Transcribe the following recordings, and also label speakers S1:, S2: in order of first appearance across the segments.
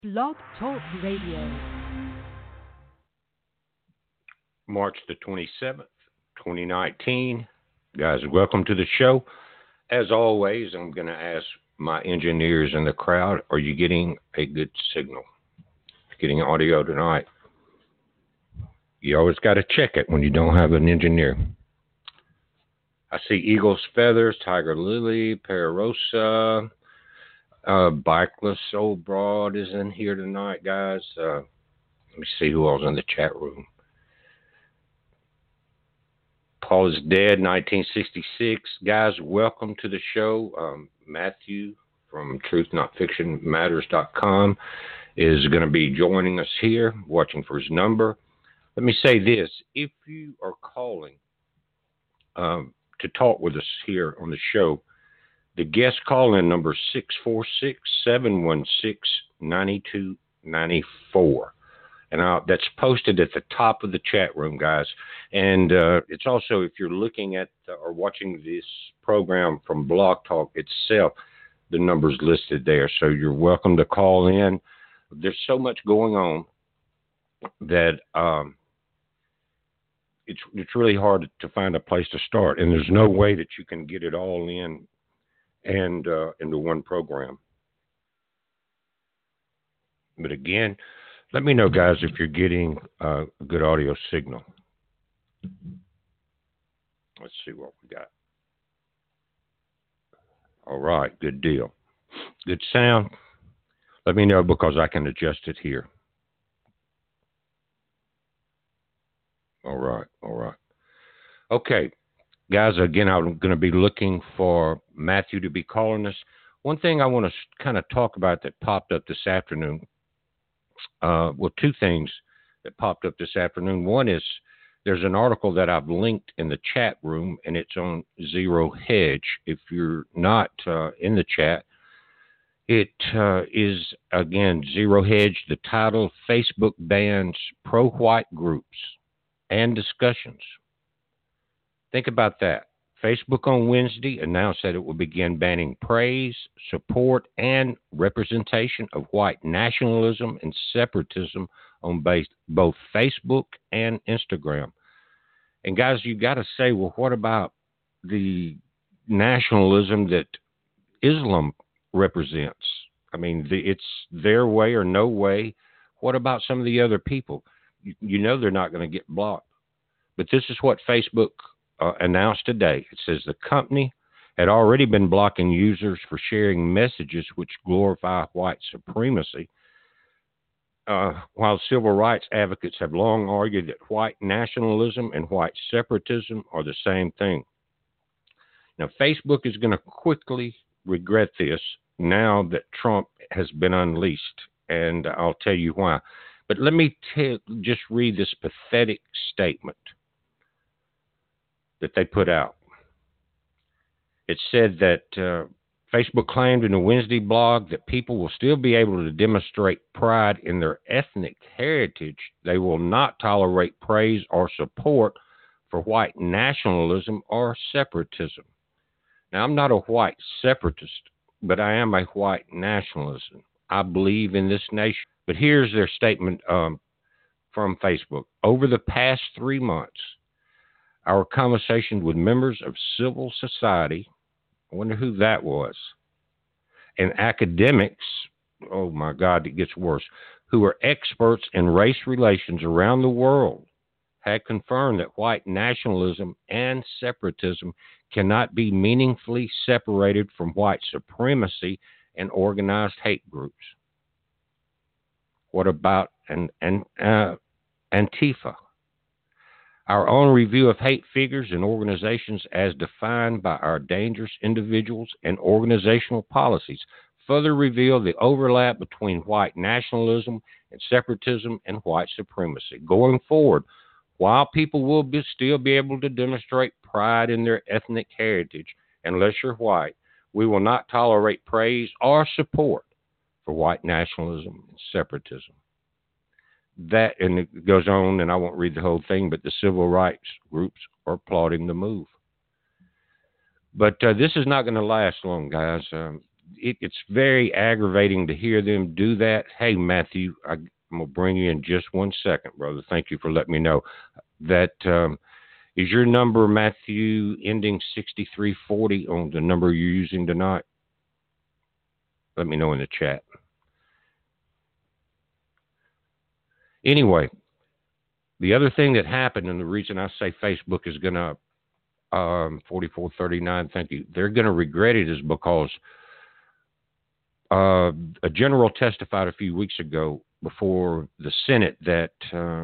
S1: Blog Talk Radio.
S2: March the 27th, 2019. Guys, welcome to the show. As always, I'm going to ask my engineers in the crowd, are you getting a good signal? Getting audio tonight? You always got to check it when you don't have an engineer. I see Eagle's Feathers, Tiger Lily, Pararosa, Bikeless Old Broad is in here tonight, guys. Let me see who else in the chat room. Paul is Dead, 1966. Guys, welcome to the show. Matthew from TruthNotFictionMatters.com is going to be joining us here, watching for his number. Let me say this. If you are calling to talk with us here on the show, the guest call-in number is 646-716-9294. And that's posted at the top of the chat room, guys. And it's also, if you're looking at or watching this program from Blog Talk itself, the number's listed there. So you're welcome to call in. There's so much going on that it's really hard to find a place to start, and there's no way that you can get it all in and into one program. But again, let me know, guys, if you're getting a good audio signal. Let's see what we got. All right, good deal. Good sound. Let me know because I can adjust it here. All right. Okay, guys, again, I'm going to be looking for Matthew to be calling us. One thing I want to kind of talk about that popped up this afternoon, two things that popped up this afternoon. One is there's an article that I've linked in the chat room, and it's on Zero Hedge. If you're not in the chat, it is, again, Zero Hedge, the title, Facebook bans pro-white groups and discussions. Think about that. Facebook on Wednesday announced that it will begin banning praise, support, and representation of white nationalism and separatism on both Facebook and Instagram. And guys, you got to say, well, what about the nationalism that Islam represents? I mean, it's their way or no way. What about some of the other people? You know they're not going to get blocked. But this is what Facebook announced today. It says the company had already been blocking users for sharing messages which glorify white supremacy, while civil rights advocates have long argued that white nationalism and white separatism are the same thing. Now, Facebook is going to quickly regret this now that Trump has been unleashed, and I'll tell you why. But let me just read this pathetic statement that they put out. It said that Facebook claimed in a Wednesday blog that people will still be able to demonstrate pride in their ethnic heritage. They will not tolerate praise or support for white nationalism or separatism. Now, I'm not a white separatist, but I am a white nationalist. I believe in this nation. But here's their statement from Facebook. Over the past 3 months, our conversation with members of civil society, I wonder who that was, and academics, oh my God, it gets worse, who are experts in race relations around the world, had confirmed that white nationalism and separatism cannot be meaningfully separated from white supremacy and organized hate groups. What about Antifa? Our own review of hate figures and organizations as defined by our dangerous individuals and organizational policies further reveal the overlap between white nationalism and separatism and white supremacy. Going forward, while people will still be able to demonstrate pride in their ethnic heritage, unless you're white, we will not tolerate praise or support for white nationalism and separatism. That, and it goes on, and I won't read the whole thing, but the civil rights groups are applauding the move. But this is not going to last long, guys. it's very aggravating to hear them do that. Hey, Matthew, I'm going to bring you in just 1 second, brother. Thank you for letting me know. That is your number, Matthew, ending 6340 on the number you're using tonight? Let me know in the chat. Anyway, the other thing that happened, and the reason I say Facebook is going to 4439, thank you, they're going to regret it, is because a general testified a few weeks ago before the Senate that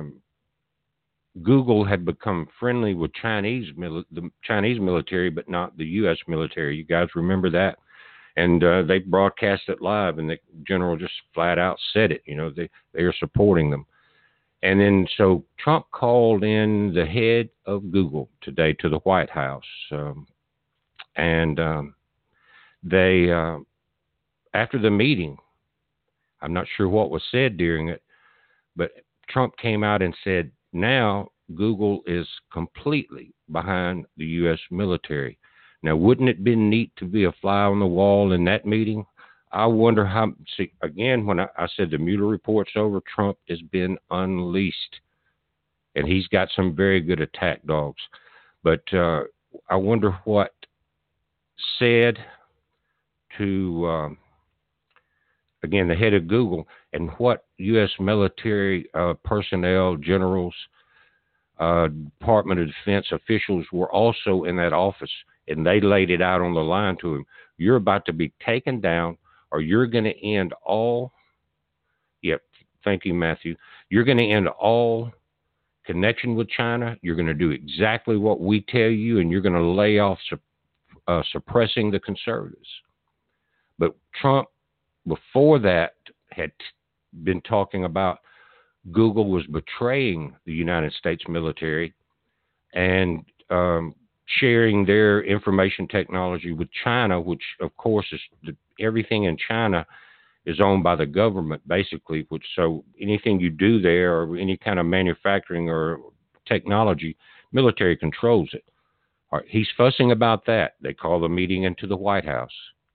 S2: Google had become friendly with the Chinese military, but not the U.S. military. You guys remember that? And they broadcast it live, and the general just flat out said it. They are supporting them. And then so Trump called in the head of Google today to the White House, and they after the meeting, I'm not sure what was said during it, but Trump came out and said, now Google is completely behind the U.S. military. Now, wouldn't it be neat to be a fly on the wall in that meeting? I wonder how, again, when I said the Mueller report's over, Trump has been unleashed. And he's got some very good attack dogs. But I wonder what said to, again, the head of Google, and what U.S. military personnel, generals, Department of Defense officials were also in that office, and they laid it out on the line to him. You're about to be taken down, or you're going to end all, thank you, Matthew. You're going to end all connection with China. You're going to do exactly what we tell you, and you're going to lay off suppressing the conservatives. But Trump, before that, had been talking about Google was betraying the United States military and sharing their information technology with China, which, of course, is everything in China is owned by the government, basically. So anything you do there, or any kind of manufacturing or technology, military controls it. All right, he's fussing about that. They call the meeting into the White House.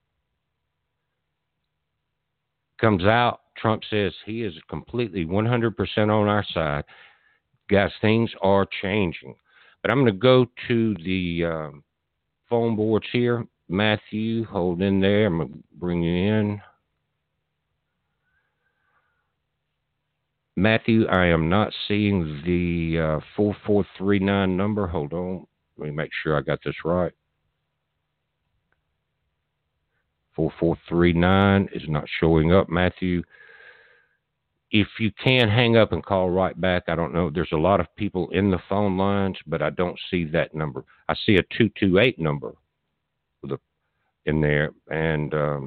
S2: Comes out, Trump says he is completely 100% on our side. Guys, things are changing. But I'm going to go to the phone boards here. Matthew, hold in there. I'm going to bring you in. Matthew, I am not seeing the 4439 number. Hold on. Let me make sure I got this right. 4439 is not showing up, Matthew. If you can, hang up and call right back. I don't know. There's a lot of people in the phone lines, but I don't see that number. I see a 228 number in there, and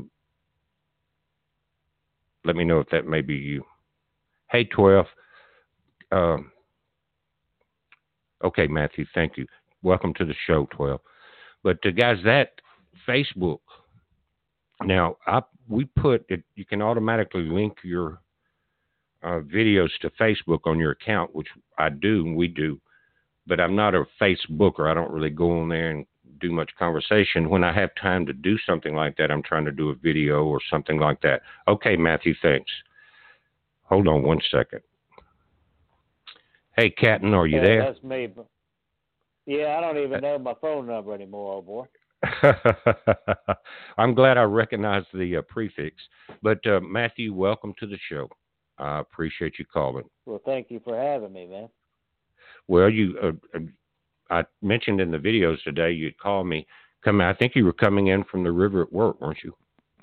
S2: let me know if that may be you. Hey, 12. Okay, Matthew, thank you. Welcome to the show, 12. But guys, that Facebook, now we put it, you can automatically link your videos to Facebook on your account, which I do and we do, but I'm not a Facebooker. I don't really go on there and do much conversation. When I have time to do something like that, I'm trying to do a video or something like that. Okay, Matthew, thanks. Hold on 1 second. Hey, Captain, are you there?
S3: That's me. Yeah, I don't even know my phone number anymore, old boy.
S2: I'm glad I recognized the prefix. But Matthew, welcome to the show. I appreciate you calling.
S3: Well, thank you for having me, man.
S2: Well, I mentioned in the videos today you'd call me. I think you were coming in from the river at work, weren't you?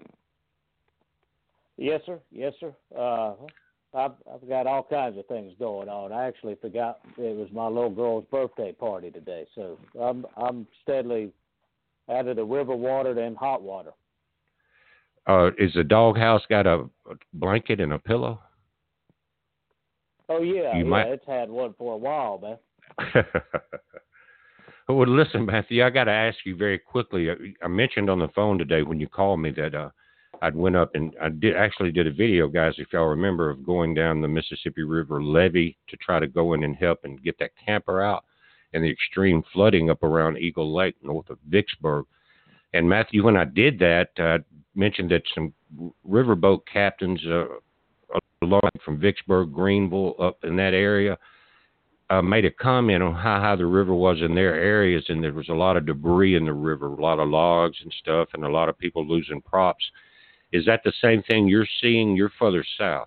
S3: Yes, sir. Yes, sir. I've got all kinds of things going on. I actually forgot it was my little girl's birthday party today, so I'm steadily out of the river water and hot water.
S2: Is the doghouse got a blanket and a pillow?
S3: Oh, yeah. It's had one for a while, man.
S2: Well, listen, Matthew, I got to ask you very quickly. I mentioned on the phone today when you called me that I'd went up and I did a video, guys, if y'all remember, of going down the Mississippi River levee to try to go in and help and get that camper out and the extreme flooding up around Eagle Lake north of Vicksburg. And Matthew, when I did that, mentioned that some riverboat captains, from Vicksburg, Greenville, up in that area, made a comment on how high the river was in their areas, and there was a lot of debris in the river, a lot of logs and stuff, and a lot of people losing props. Is that the same thing you're seeing? You're further south.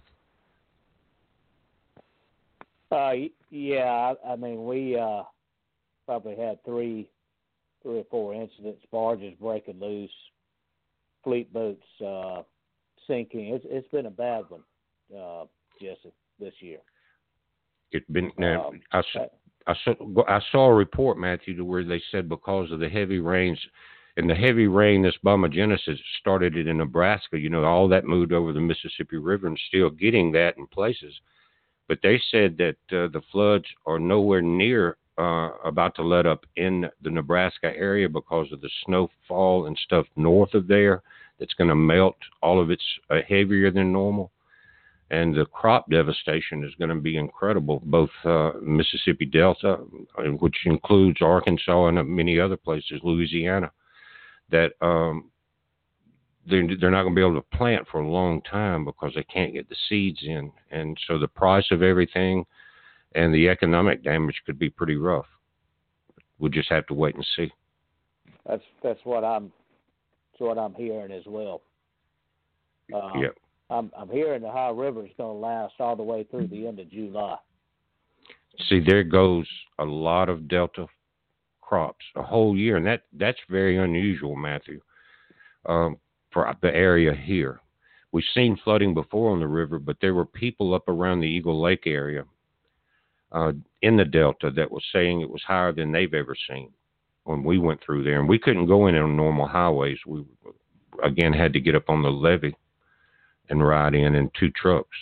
S3: Yeah. I mean, we probably had three or four incidents: barges breaking loose, fleet boats sinking. It's been a bad one, Jesse, this year.
S2: It's been now. I saw a report, Matthew, to where they said because of the heavy rains, and the heavy rain, this bombogenesis started it in Nebraska. You know, all that moved over the Mississippi River and still getting that in places. But they said that the floods are nowhere near about to let up in the Nebraska area because of the snowfall and stuff north of there that's going to melt. All of it's heavier than normal. And the crop devastation is going to be incredible, both Mississippi Delta, which includes Arkansas and many other places, Louisiana, that they're not going to be able to plant for a long time because they can't get the seeds in. And so the price of everything and the economic damage could be pretty rough. We'll just have to wait and see.
S3: That's what I'm hearing as well.
S2: Yeah.
S3: I'm hearing the Ohio River is going to last all the way through the end of July.
S2: See, there goes a lot of Delta crops a whole year, and that's very unusual, Matthew, for the area here. We've seen flooding before on the river, but there were people up around the Eagle Lake area in the Delta that was saying it was higher than they've ever seen when we went through there. And we couldn't go in on normal highways. We, again, had to get up on the levee and ride in 2 trucks.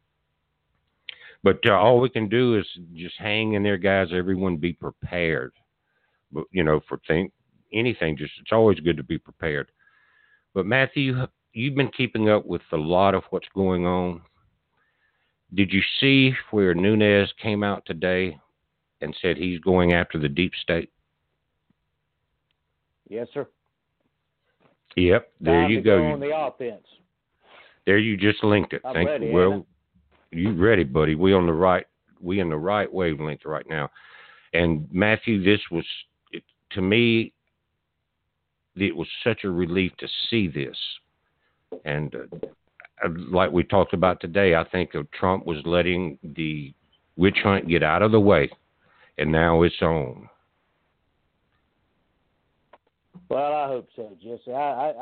S2: But all we can do is just hang in there, guys. Everyone be prepared. But, you know, for anything, just it's always good to be prepared. But, Matthew, you've been keeping up with a lot of what's going on. Did you see where Nunes came out today and said he's going after the deep state?
S3: Yes, sir.
S2: Yep, there you go.
S3: On the offense.
S2: There you just linked it.
S3: I'm
S2: Thank
S3: ready,
S2: you. Well, you ready, buddy? We in the right wavelength right now. And Matthew, this was to me. It was such a relief to see this, and like we talked about today, I think Trump was letting the witch hunt get out of the way, and now it's on.
S3: Well, I hope so, Jesse.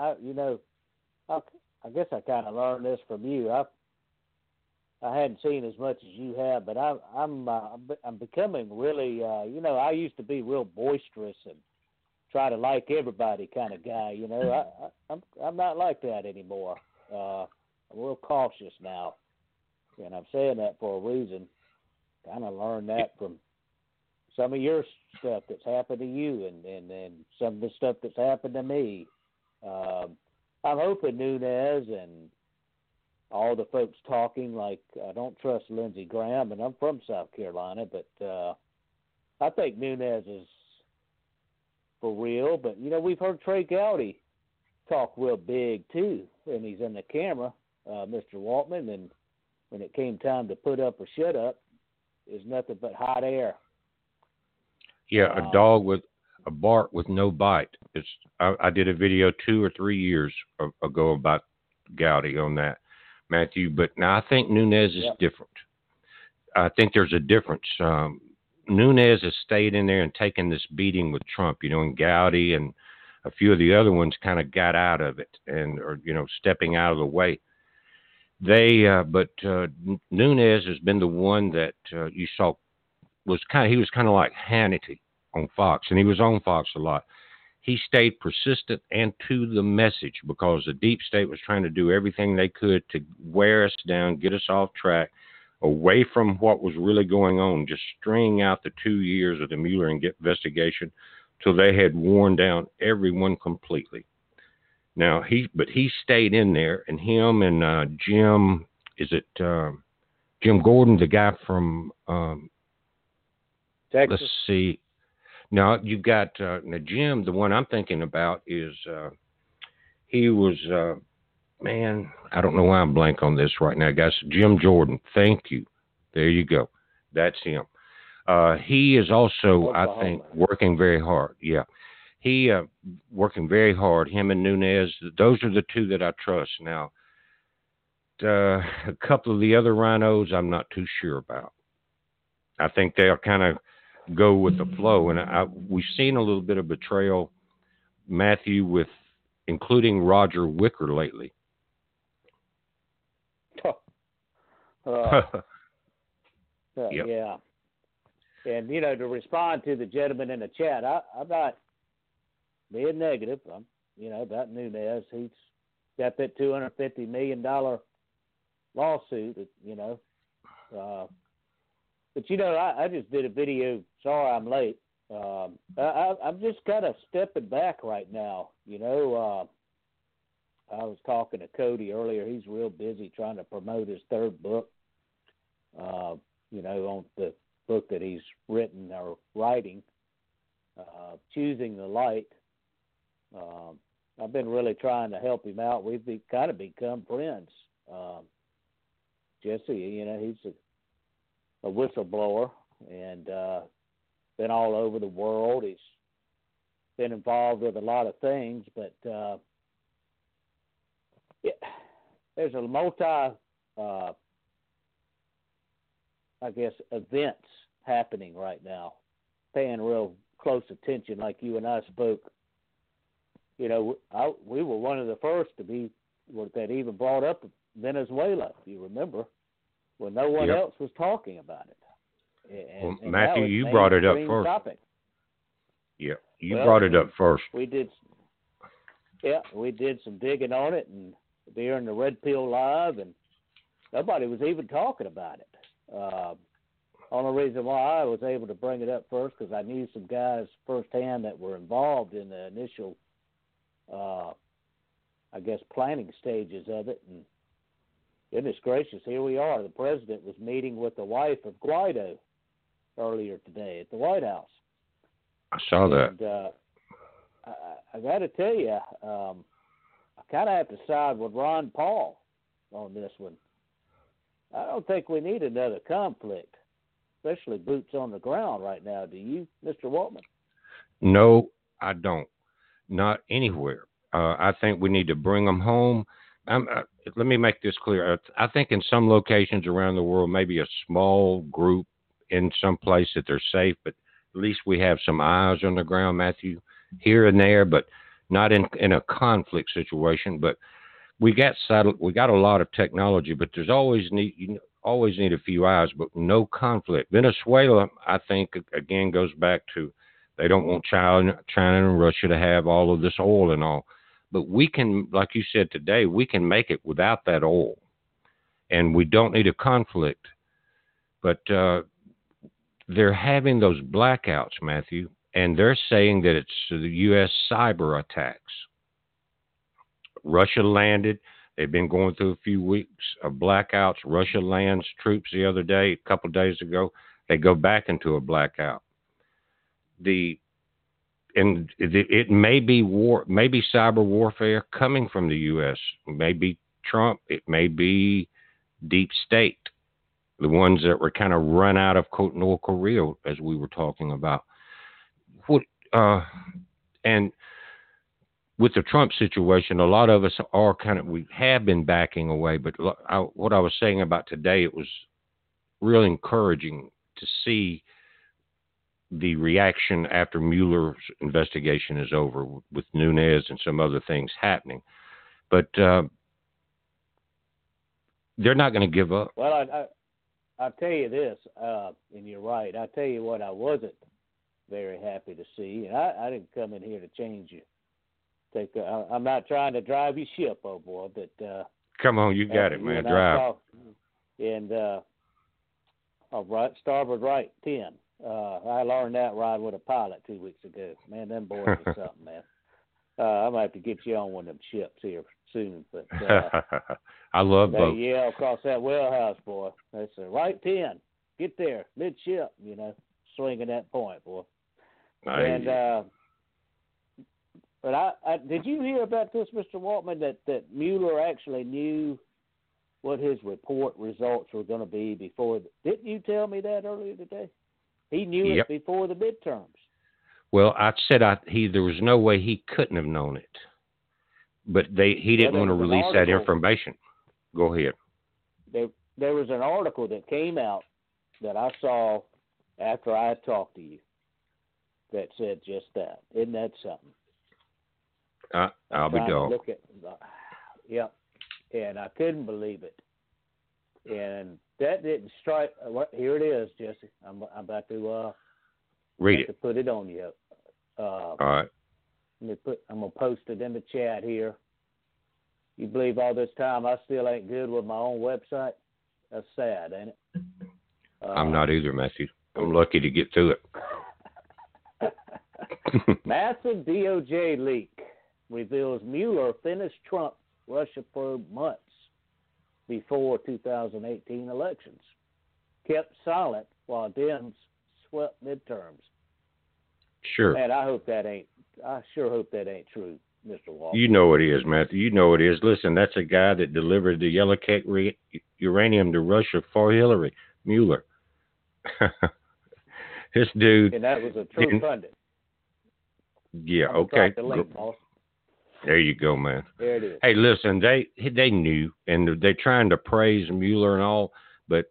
S3: I guess I kind of learned this from you. I hadn't seen as much as you have, but I'm becoming really. I used to be real boisterous and try to like everybody kind of guy. You know, I'm not like that anymore. I'm real cautious now, and I'm saying that for a reason. Kind of learned that from some of your stuff that's happened to you, and some of the stuff that's happened to me. I'm hoping Nunes and all the folks talking, like, I don't trust Lindsey Graham, and I'm from South Carolina, but I think Nunes is for real. But, you know, we've heard Trey Gowdy talk real big, too, and he's in the camera, Mr. Waltman, and when it came time to put up or shut up, is nothing but hot air.
S2: Yeah, a dog with a bark with no bite. I did a video 2 or 3 years ago about Gowdy on that, Matthew. But now I think Nunes is different. I think there's a difference. Nunes has stayed in there and taken this beating with Trump, you know, and Gowdy and a few of the other ones kind of got out of it and are, you know, stepping out of the way. But Nunes has been the one that you saw he was kind of like Hannity on Fox, and he was on Fox a lot. He stayed persistent and to the message because the deep state was trying to do everything they could to wear us down, get us off track, away from what was really going on, just string out the 2 years of the Mueller investigation till they had worn down everyone completely. Now, he stayed in there, and him and Jim Gordon, the guy from
S3: Texas.
S2: Let's see. Now, you've got Jim, the one I'm thinking about is he was man, I don't know why I'm blank on this right now, guys. Jim Jordan. Thank you. There you go. That's him. He is also, I think, working very hard. Yeah. He working very hard. Him and Nunes, those are the two that I trust. Now, a couple of the other rhinos, I'm not too sure about. I think they'll kind of go with the flow, and we've seen a little bit of betrayal, Matthew, with including Roger Wicker lately.
S3: Yep.
S2: Yeah.
S3: And, to respond to the gentleman in the chat, I'm not being negative. About Nunes. He's got that $250 million lawsuit, but, I just did a video. Sorry I'm late. I'm just kind of stepping back right now. I was talking to Cody earlier. He's real busy trying to promote his third book, on the book that he's written or writing, Choosing the Light. I've been really trying to help him out. We've kind of become friends. Jesse, he's a whistleblower and been all over the world. He's been involved with a lot of things, but there's a multi, events happening right now. Paying real close attention, like you and I spoke. We were one of the first to be that even brought up Venezuela, if you remember, when no one else was talking about it. And
S2: Matthew, you brought it up first.
S3: Topic.
S2: Yeah, brought it up first.
S3: We did some digging on it, and during the Red Pill Live, and nobody was even talking about it. Only reason why I was able to bring it up first because I knew some guys firsthand that were involved in the initial, planning stages of it. And goodness gracious, here we are. The president was meeting with the wife of Guaido earlier today at the White House.
S2: I saw that.
S3: And I got to tell you, I kind of have to side with Ron Paul on this one. I don't think we need another conflict, especially boots on the ground right now. Do you, Mr. Waltman?
S2: No, I don't. Not anywhere. I think we need to bring them home. Let me make this clear. I think in some locations around the world, maybe a small group in some place that they're safe, but at least we have some eyes on the ground, Matthew, here and there, but not in a conflict situation. But we got a lot of technology, but you always need a few eyes, but no conflict. Venezuela, I think, again, goes back to they don't want China and Russia to have all of this oil and all. But we can, like you said today, we can make it without that oil. And we don't need a conflict. But they're having those blackouts, Matthew, and they're saying that it's the U.S. cyber attacks. Russia landed. They've been going through a few weeks of blackouts. Russia lands troops the other day, a couple of days ago. They go back into a blackout. It may be war, maybe cyber warfare coming from the U.S. It may be Trump. It may be deep state, the ones that were kind of run out of North Korea, as we were talking about. And with the Trump situation, a lot of us we have been backing away. But what I was saying about today, it was really encouraging to see the reaction after Mueller's investigation is over with Nunes and some other things happening. But they're not going to give up.
S3: Well, I'll tell you this, and you're right. I'll tell you what I wasn't very happy to see, and I didn't come in here to change you. I'm not trying to drive you ship, oh boy, but...
S2: Come on, you got it, man. Drive.
S3: And, all right, starboard right, 10. I learned that ride with a pilot 2 weeks ago. Man, them boys are something, man. I might have to get you on one of them ships here soon. But
S2: I love boats.
S3: Yeah, across that wheelhouse, boy. That's a right 10. Get there, midship, swinging that point, boy. And But I did you hear about this, Mr. Waltman, that Mueller actually knew what his report results were going to be before? Didn't you tell me that earlier today? He knew it before the midterms.
S2: Well, I said there was no way he couldn't have known it, but he didn't want to release that information. Go ahead.
S3: There was an article that came out that I saw after I talked to you that said just that. Isn't that something?
S2: I'll be dog.
S3: Yep, and I couldn't believe it. And that didn't strike. Here it is, Jesse. I'm about to
S2: read it.
S3: To put it on you.
S2: All right.
S3: I'm gonna post it in the chat here. You believe all this time I still ain't good with my own website? That's sad, ain't it?
S2: I'm not either, Matthew. I'm lucky to get through it.
S3: Massive DOJ leak reveals Mueller finished Trump Russia probe months before 2018 elections. Kept silent while Dems swept midterms.
S2: Sure.
S3: And I sure hope that ain't true, Mr. Walker.
S2: You know it is, Matthew. You know it is. Listen, that's a guy that delivered the yellow cake uranium to Russia for Hillary, Mueller. This dude.
S3: And that was a true pundit.
S2: Yeah, okay.
S3: The link, boss.
S2: There you go, man.
S3: There it is.
S2: Hey, listen, they knew, and they're trying to praise Mueller and all, but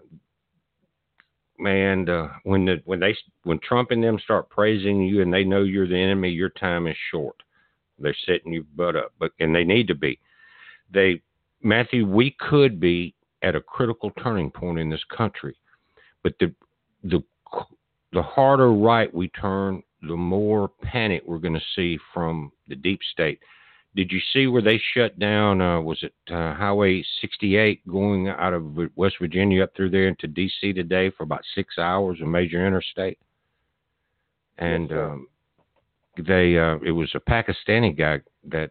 S2: man, when Trump and them start praising you and they know you're the enemy, your time is short. They're setting your butt up, and they need to be. Matthew, we could be at a critical turning point in this country, but the harder right we turn, the more panic we're going to see from the deep state. Did you see where they shut down, was it Highway 68 going out of West Virginia up through there into D.C. today for about 6 hours, a major interstate? And yes, it was a Pakistani guy that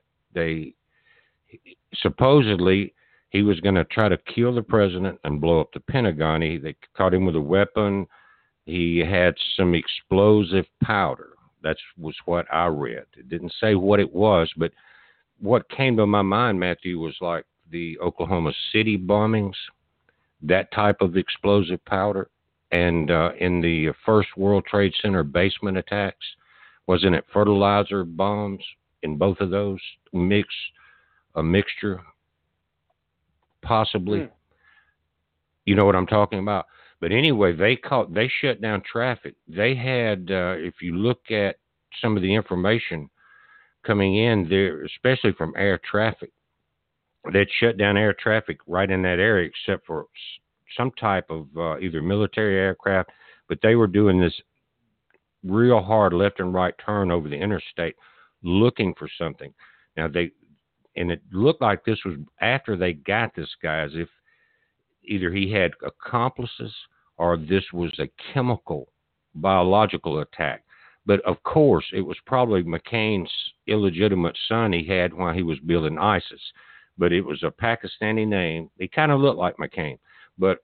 S2: supposedly he was going to try to kill the president and blow up the Pentagon. They caught him with a weapon. He had some explosive powder. That was what I read. It didn't say what it was, but what came to my mind, Matthew, was like the Oklahoma City bombings, that type of explosive powder. And in the first World Trade Center basement attacks, wasn't it fertilizer bombs in both of those? A mixture, possibly. You know what I'm talking about? But anyway, they shut down traffic. They had, if you look at some of the information coming in there, especially from air traffic, they'd shut down air traffic right in that area, except for some type of either military aircraft. But they were doing this real hard left and right turn over the interstate, looking for something. Now and it looked like this was after they got this guy, as if either he had accomplices or this was a biological attack. But of course, it was probably McCain's illegitimate son he had while he was building ISIS. But it was a Pakistani name. He kind of looked like McCain. But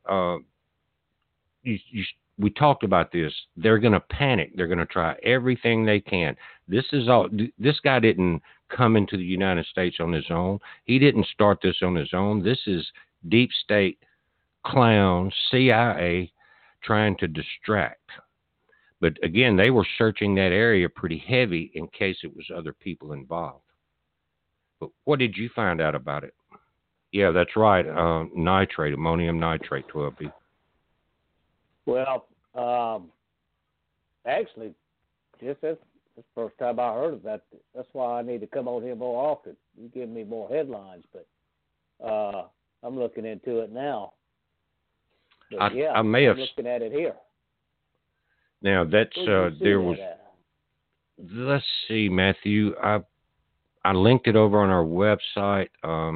S2: we talked about this. They're going to panic. They're going to try everything they can. This guy didn't come into the United States on his own. He didn't start this on his own. This is deep state clowns, CIA, trying to distract. But again, they were searching that area pretty heavy in case it was other people involved. But what did you find out about it? Yeah, that's right. Nitrate, ammonium nitrate, 12B.
S3: Well, actually, just that's the first time I heard of that. That's why I need to come on here more often. You give me more headlines, but I'm looking into it now. But I'm looking at it here.
S2: Now that's there was. Let's see, Matthew. I linked it over on our website.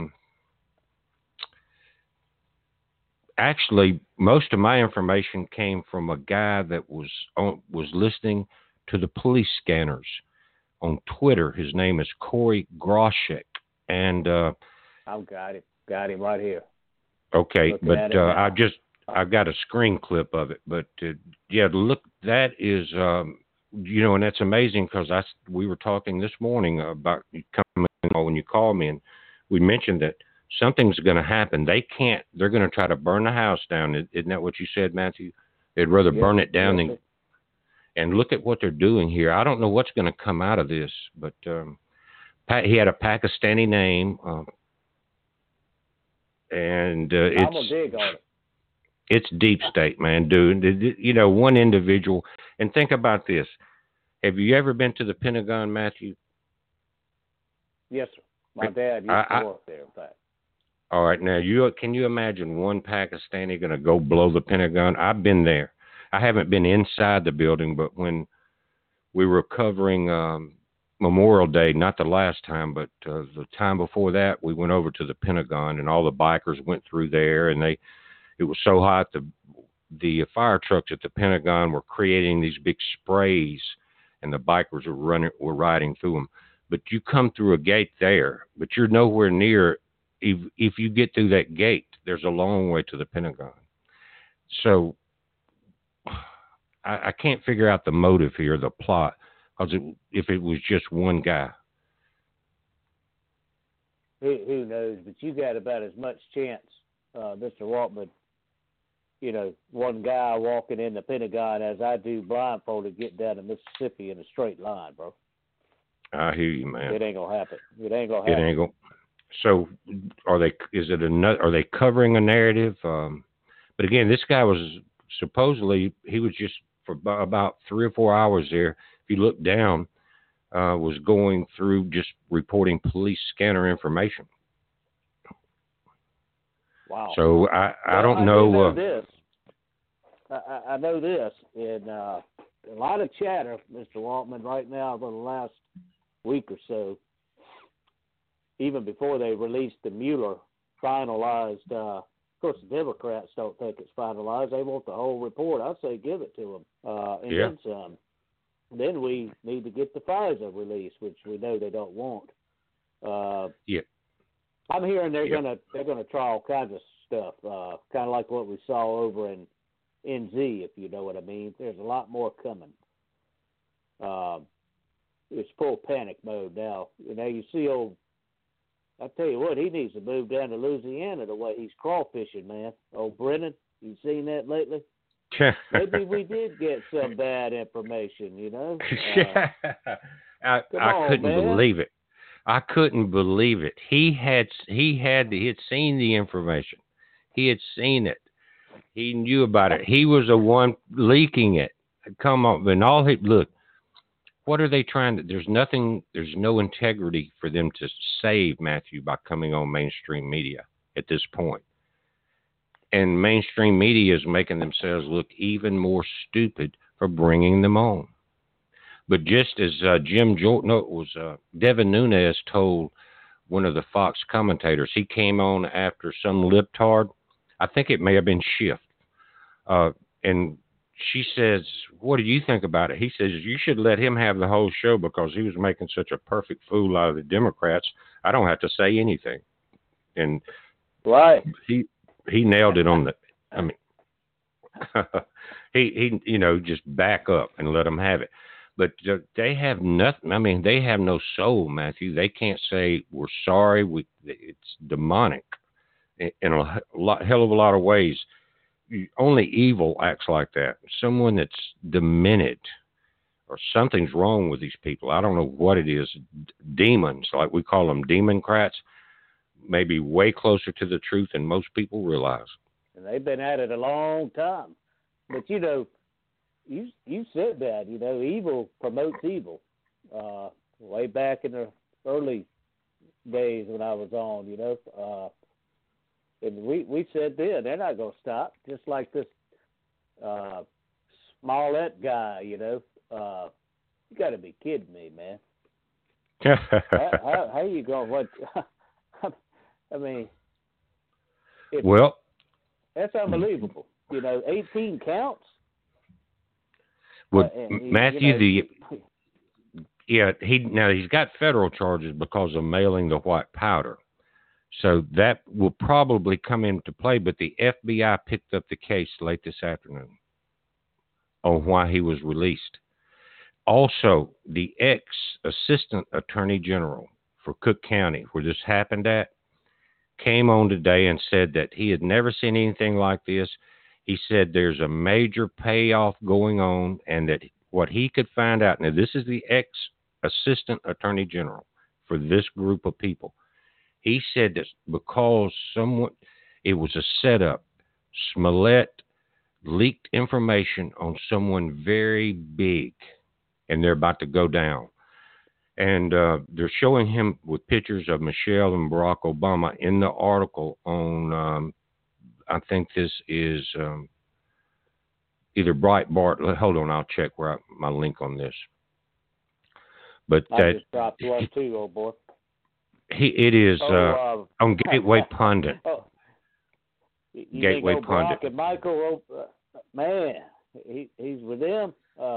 S2: Actually, most of my information came from a guy that was listening to the police scanners on Twitter. His name is Corey Groshek, and
S3: I've got him right here.
S2: Okay, but I've got a screen clip of it. But look, that is and that's amazing because we were talking this morning about you coming on when you called me, and we mentioned that something's going to happen. They're going to try to burn the house down. Isn't that what you said, Matthew? They'd rather burn it down than. And look at what they're doing here. I don't know what's going to come out of this, but he had a Pakistani name, and
S3: I'm a dig on it.
S2: It's deep state, man, dude. One individual. And think about this. Have you ever been to the Pentagon, Matthew?
S3: Yes, sir. My dad used to work there, in fact.
S2: All right. Now, can you imagine one Pakistani going to go blow the Pentagon? I've been there. I haven't been inside the building, but when we were covering Memorial Day, not the last time, but the time before that, we went over to the Pentagon, and all the bikers went through there, and it was so hot, the fire trucks at the Pentagon were creating these big sprays, and the bikers were riding through them. But you come through a gate there, but you're nowhere near. If you get through that gate, there's a long way to the Pentagon. So I can't figure out the motive here, the plot, because if it was just one guy.
S3: Who knows? But you got about as much chance, Mr. Waltman, one guy walking in the Pentagon as I do blindfolded get down to Mississippi in a straight line, bro.
S2: I hear you, man.
S3: It ain't gonna happen.
S2: So, are they covering a narrative? But again, this guy was supposedly, he was just for about 3 or 4 hours there. If you look down, was going through just reporting police scanner information.
S3: Wow.
S2: So I don't know.
S3: This. I know this, and a lot of chatter, Mr. Waltman, right now over the last week or so, even before they released the Mueller finalized. Of course, the Democrats don't think it's finalized. They want the whole report. I say give it to them, and then some. Then we need to get the FISA release, which we know they don't want. I'm hearing they're gonna try all kinds of stuff, kind of like what we saw over in NZ, if you know what I mean. There's a lot more coming. It's full panic mode now. You see I tell you what, he needs to move down to Louisiana the way he's crawfishing, man. Old Brennan, you seen that lately? Maybe we did get some bad information,
S2: I couldn't believe it. I couldn't believe it. He had seen the information. He had seen it. He knew about it. He was the one leaking it. Come on, and look. What are they trying to? There's no integrity for them to save, Matthew, by coming on mainstream media at this point. And mainstream media is making themselves look even more stupid for bringing them on. But just as Devin Nunes told one of the Fox commentators, he came on after some libtard. I think it may have been Schiff. And she says, what do you think about it? He says, you should let him have the whole show because he was making such a perfect fool out of the Democrats. I don't have to say anything. And
S3: right.
S2: He nailed it on he just back up and let them have it. But they have nothing. I mean, they have no soul, Matthew. They can't say, we're sorry. It's demonic in a hell of a lot of ways. Only evil acts like that. Someone that's demented or something's wrong with these people. I don't know what it is. Demons, like we call them democrats, maybe way closer to the truth than most people realize.
S3: And they've been at it a long time. But, you said that, evil promotes evil. Way back in the early days when I was on, and we said then, they're not going to stop. Just like this Smollett guy, you got to be kidding me, man. how you going? What? I mean, that's unbelievable. 18 counts.
S2: Well, Matthew, he's got federal charges because of mailing the white powder. So that will probably come into play, but the FBI picked up the case late this afternoon on why he was released. Also, the ex-assistant attorney general for Cook County, where this happened at, came on today and said that he had never seen anything like this. He said there's a major payoff going on, and that what he could find out, now this is the ex-assistant attorney general for this group of people. He said that because it was a setup, Smollett leaked information on someone very big, and they're about to go down. And they're showing him with pictures of Michelle and Barack Obama in the article on, I think this is either Breitbart. Hold on, I'll check my link on this. But
S3: I just dropped one too, old boy.
S2: It is on Gateway Pundit. Gateway Pundit.
S3: Barack and Michael, man, he's with them.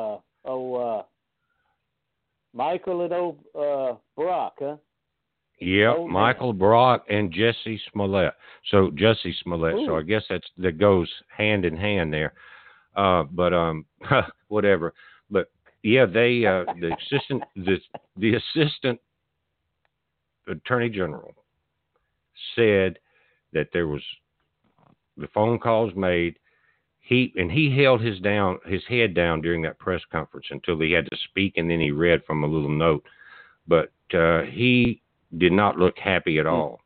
S3: Michael and Barack, huh?
S2: Yeah, Michael Barack and Jesse Smollett. So Jesse Smollett.
S3: Ooh.
S2: So I guess that goes hand in hand there. But whatever. But yeah, they the assistant attorney general said that there was the phone calls made. He held his head down during that press conference until he had to speak, and then he read from a little note. But he did not look happy at all.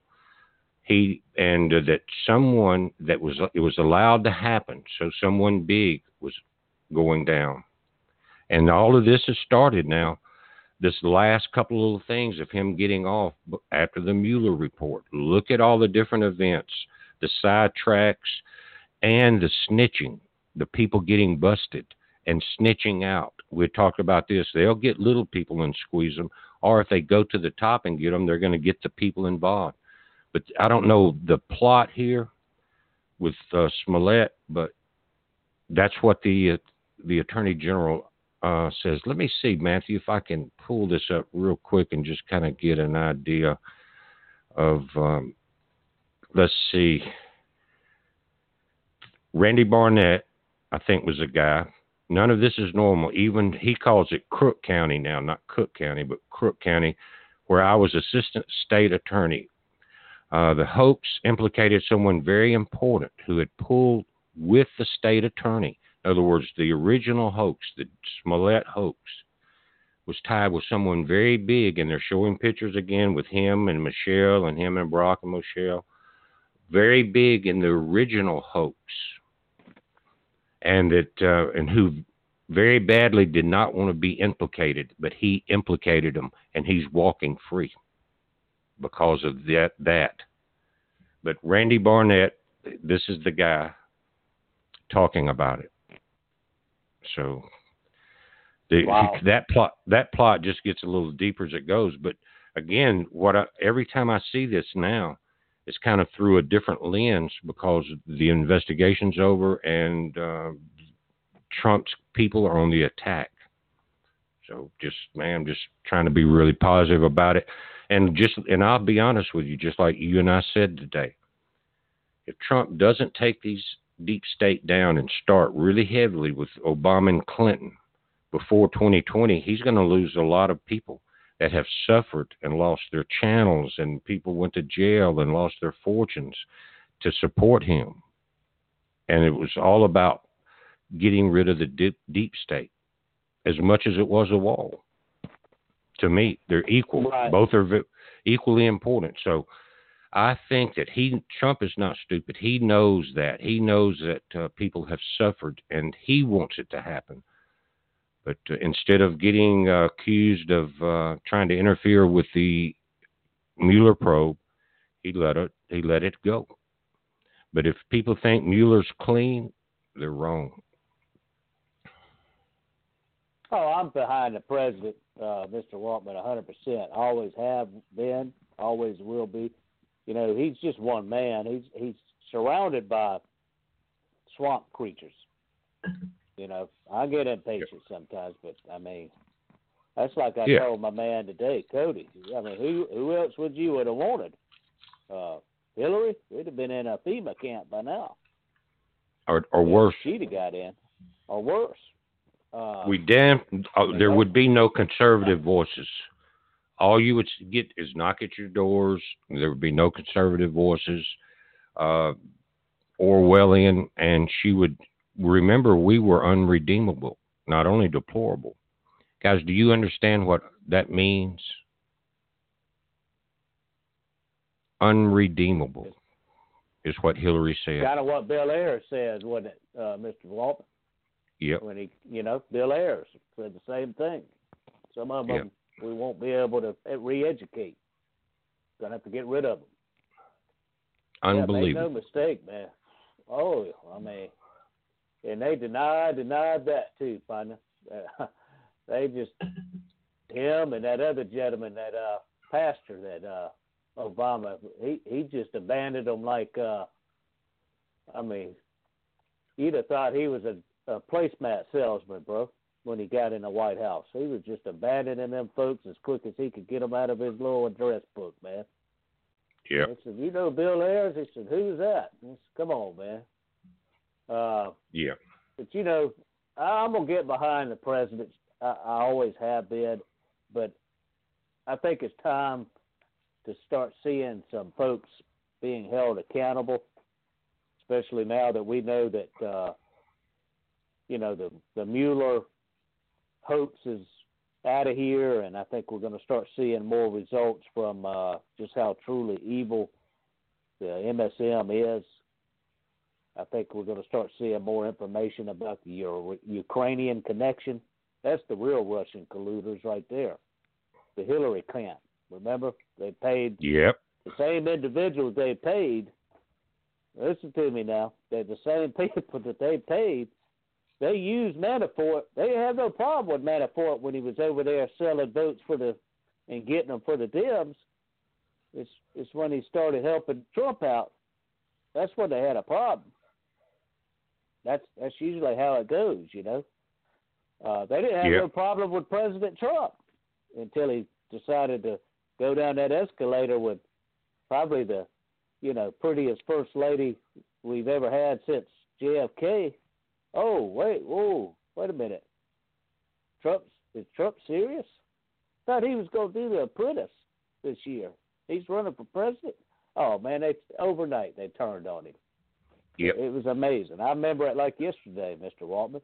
S2: That someone it was allowed to happen. So someone big was going down, and all of this has started now. This last couple of little things of him getting off after the Mueller report. Look at all the different events, the sidetracks, and the snitching, the people getting busted and snitching out. We talked about this. They'll get little people and squeeze them, or if they go to the top and get them, they're going to get the people involved. But I don't know the plot here with Smollett, but that's what the Attorney General says. Let me see, Matthew, if I can pull this up real quick and just kind of get an idea of, let's see. Randy Barnett, I think, was a guy. None of this is normal. Even he calls it Crook County now, not Cook County, but Crook County, where I was assistant state attorney. The hoax implicated someone very important who had pulled with the state attorney. In other words, the original hoax, the Smollett hoax, was tied with someone very big, and they're showing pictures again with him and Michelle and him and Barack and Michelle. Very big in the original hoax, and who very badly did not want to be implicated, but he implicated him, and he's walking free because of that. But Randy Barnett, this is the guy talking about it. So that plot just gets a little deeper as it goes. But again, every time I see this now, it's kind of through a different lens because the investigation's over and Trump's people are on the attack. So I'm just trying to be really positive about it. And I'll be honest with you, just like you and I said today, if Trump doesn't take these deep state down and start really heavily with Obama and Clinton before 2020, he's going to lose a lot of people that have suffered and lost their channels, and people went to jail and lost their fortunes to support him. And it was all about getting rid of the deep state as much as it was a wall. To me, they're equal. Right. Both are equally important. So I think that Trump is not stupid. He knows that. He knows that people have suffered, and he wants it to happen. But instead of getting accused of trying to interfere with the Mueller probe, he let it go. But if people think Mueller's clean, they're wrong.
S3: Oh, I'm behind the president, Mr. Waltman, 100%. Always have been, always will be. You know, he's just one man. He's surrounded by swamp creatures. You know, I get impatient sometimes, but I mean, that's like I told my man today, Cody. I mean, who else would you have wanted? Hillary? We'd have been in a FEMA camp by now.
S2: Or worse.
S3: She'd have got in. Or worse.
S2: There would be no conservative voices. All you would get is knock at your doors. There would be no conservative voices. Orwellian, and she would remember we were unredeemable, not only deplorable. Guys, do you understand what that means? Unredeemable is what Hillary said.
S3: Kind of what Bill Ayers said, wasn't it, Mr. Walton?
S2: Yep.
S3: When he, Bill Ayers said the same thing. Some of them we won't be able to re-educate. Gonna have to get rid of them.
S2: Unbelievable.
S3: Make no mistake, man. Oh, I mean, and they denied that too, partner. They just, him and that other gentleman, that pastor, that Obama, he just abandoned them like, I mean, you'd have thought he was a placemat salesman, bro, when he got in the White House. He was just abandoning them folks as quick as he could get them out of his little address book, man.
S2: Yeah.
S3: He said, Bill Ayers? He said, who's that? I said, come on, man.
S2: Yeah.
S3: But, I'm going to get behind the president. I always have been. But I think it's time to start seeing some folks being held accountable, especially now that we know that, the Mueller hoax is out of here, and I think we're going to start seeing more results from just how truly evil the MSM is. I think we're going to start seeing more information about the Ukrainian connection. That's the real Russian colluders right there. The Hillary camp. Remember? They paid the same individuals they paid. Listen to me now. They're the same people that they paid. They used Manafort. They had no problem with Manafort when he was over there selling votes and getting them for the Dems. It's when he started helping Trump out. That's when they had a problem. That's usually how it goes, They didn't have no problem with President Trump until he decided to go down that escalator with probably the, prettiest first lady we've ever had since JFK. Oh, wait a minute. Is Trump serious? Thought he was going to do The Apprentice this year. He's running for president? Oh, man, overnight they turned on him.
S2: Yep.
S3: It was amazing. I remember it like yesterday, Mr. Waltman.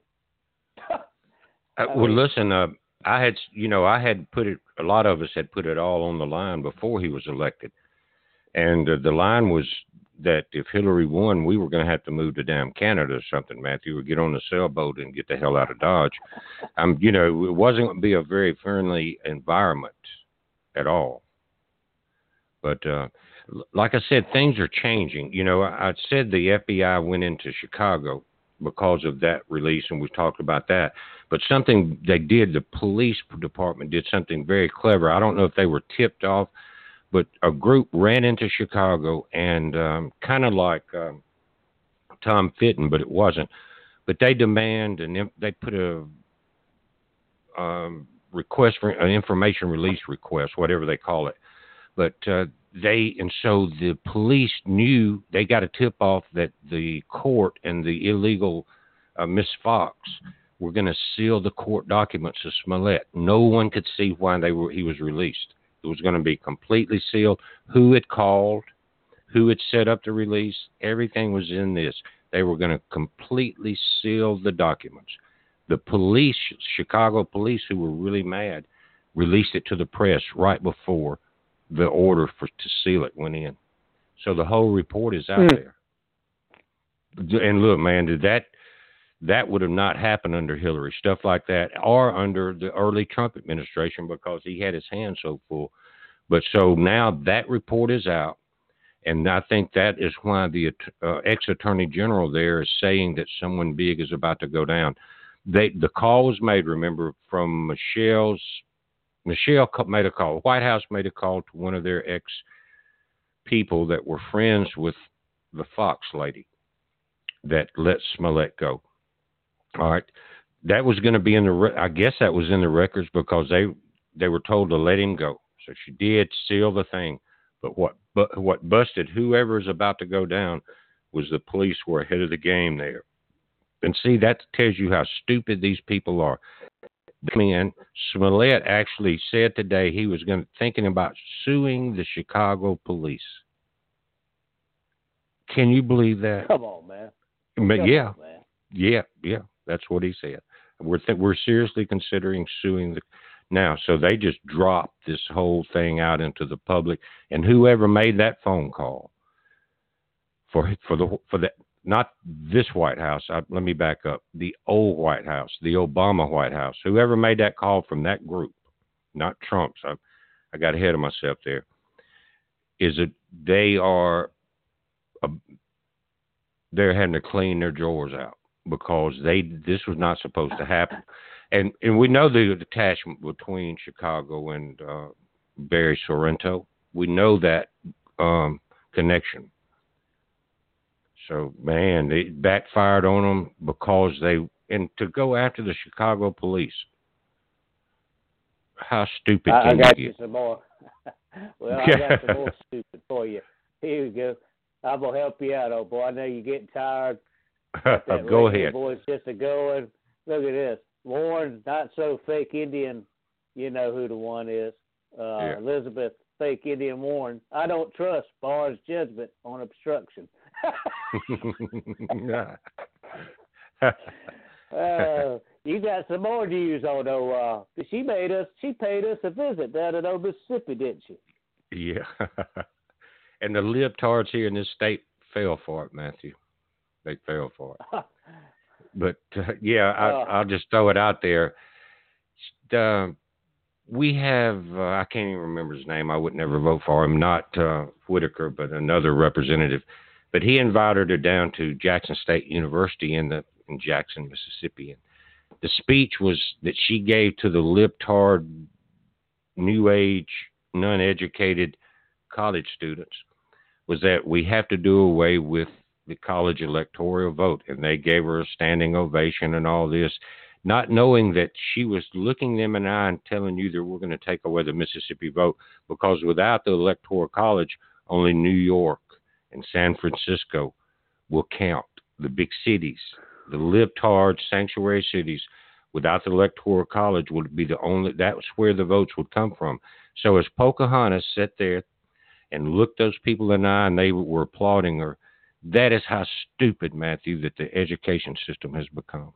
S2: Well, listen, I had put it, a lot of us had put it all on the line before he was elected. And the line was that if Hillary won, we were going to have to move to damn Canada or something, Matthew, or get on the sailboat and get the hell out of Dodge. It wasn't going to be a very friendly environment at all. But like I said, things are changing. I said the FBI went into Chicago because of that release, and we talked about that. But something they did, the police department did something very clever. I don't know if they were tipped off, but a group ran into Chicago and kind of like Tom Fitton, but it wasn't. But they demand and they put a request for an information release request, whatever they call it. But so the police knew, they got a tip off that the court and the illegal Miss Fox were going to seal the court documents of Smollett. No one could see why he was released. It was going to be completely sealed. Who had called, who had set up the release, everything was in this. They were going to completely seal the documents. The police, Chicago police, who were really mad, released it to the press right before the order to seal it went in. So the whole report is out there. And look, man, that would have not happened under Hillary, stuff like that, or under the early Trump administration because he had his hands so full. But so now that report is out, and I think that is why the ex-attorney general there is saying that someone big is about to go down. The call was made, remember, from Michelle made a call. White House made a call to one of their ex-people that were friends with the Fox lady that let Smollett go. All right. That was going to be I guess that was in the records because they were told to let him go. So she did seal the thing. But what busted whoever is about to go down was the police were ahead of the game there. And see, that tells you how stupid these people are. Man, Smollett actually said today he was thinking about suing the Chicago police. Can you believe that?
S3: Come on, man.
S2: But
S3: Come
S2: yeah,
S3: on, man.
S2: yeah, that's what he said. We're seriously considering suing the now. So they just dropped this whole thing out into the public, and whoever made that phone call for the not this White House. Let me back up. The old White House, the Obama White House. Whoever made that call from that group, not Trump's. I got ahead of myself there. Is that they are they're having to clean their drawers out because this was not supposed to happen, and we know the attachment between Chicago and Barry Sorrento. We know that connection. So man, it backfired on them because and to go after the Chicago police. How stupid
S3: I
S2: can
S3: got
S2: you
S3: you
S2: get?
S3: some more. Well, I got some more stupid for you. Here you go. I'm gonna help you out, old boy. I know you're getting tired. That
S2: Go
S3: radio
S2: ahead.
S3: voice just a going. Look at this. Warren, not so fake Indian. You know who the one is.
S2: Yeah.
S3: Elizabeth, fake Indian Warren. I don't trust Barr's judgment on obstruction. You got some more news on though. She paid us a visit down in Mississippi, didn't she?
S2: Yeah. And the libtards here in this state fell for it, Matthew. They fell for it. But I'll just throw it out there. We have I can't even remember his name. I would never vote for him. Not Whitaker, but another representative. But he invited her down to Jackson State University in Jackson, Mississippi. And the speech was that she gave to the libtard, new age, non-educated college students was that we have to do away with the college electoral vote. And they gave her a standing ovation and all this, not knowing that she was looking them in the eye and telling you that we're going to take away the Mississippi vote, because without the electoral college, only New York and San Francisco will count. The big cities, the libtard sanctuary cities, without the electoral college would be that's where the votes would come from. So as Pocahontas sat there and looked those people in the eye and they were applauding her, that is how stupid, Matthew, that the education system has become.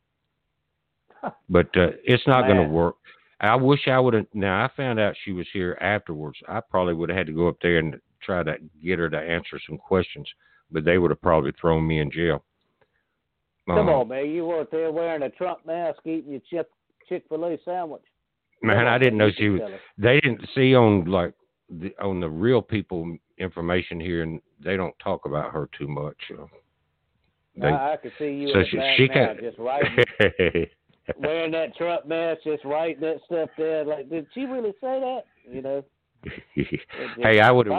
S2: But it's not going to work. I wish I would have. Now, I found out she was here afterwards. I probably would have had to go up there and try to get her to answer some questions, but they would have probably thrown me in jail.
S3: Come on, man. You weren't there wearing a Trump mask eating your Chick-fil-A sandwich.
S2: Man, I didn't know she was. They didn't see on the real people information here, and they don't talk about her too much.
S3: I could see you in the back now, just writing, wearing that Trump mask, just writing that stuff there. Like, did she really say that? You know.
S2: Hey, I would have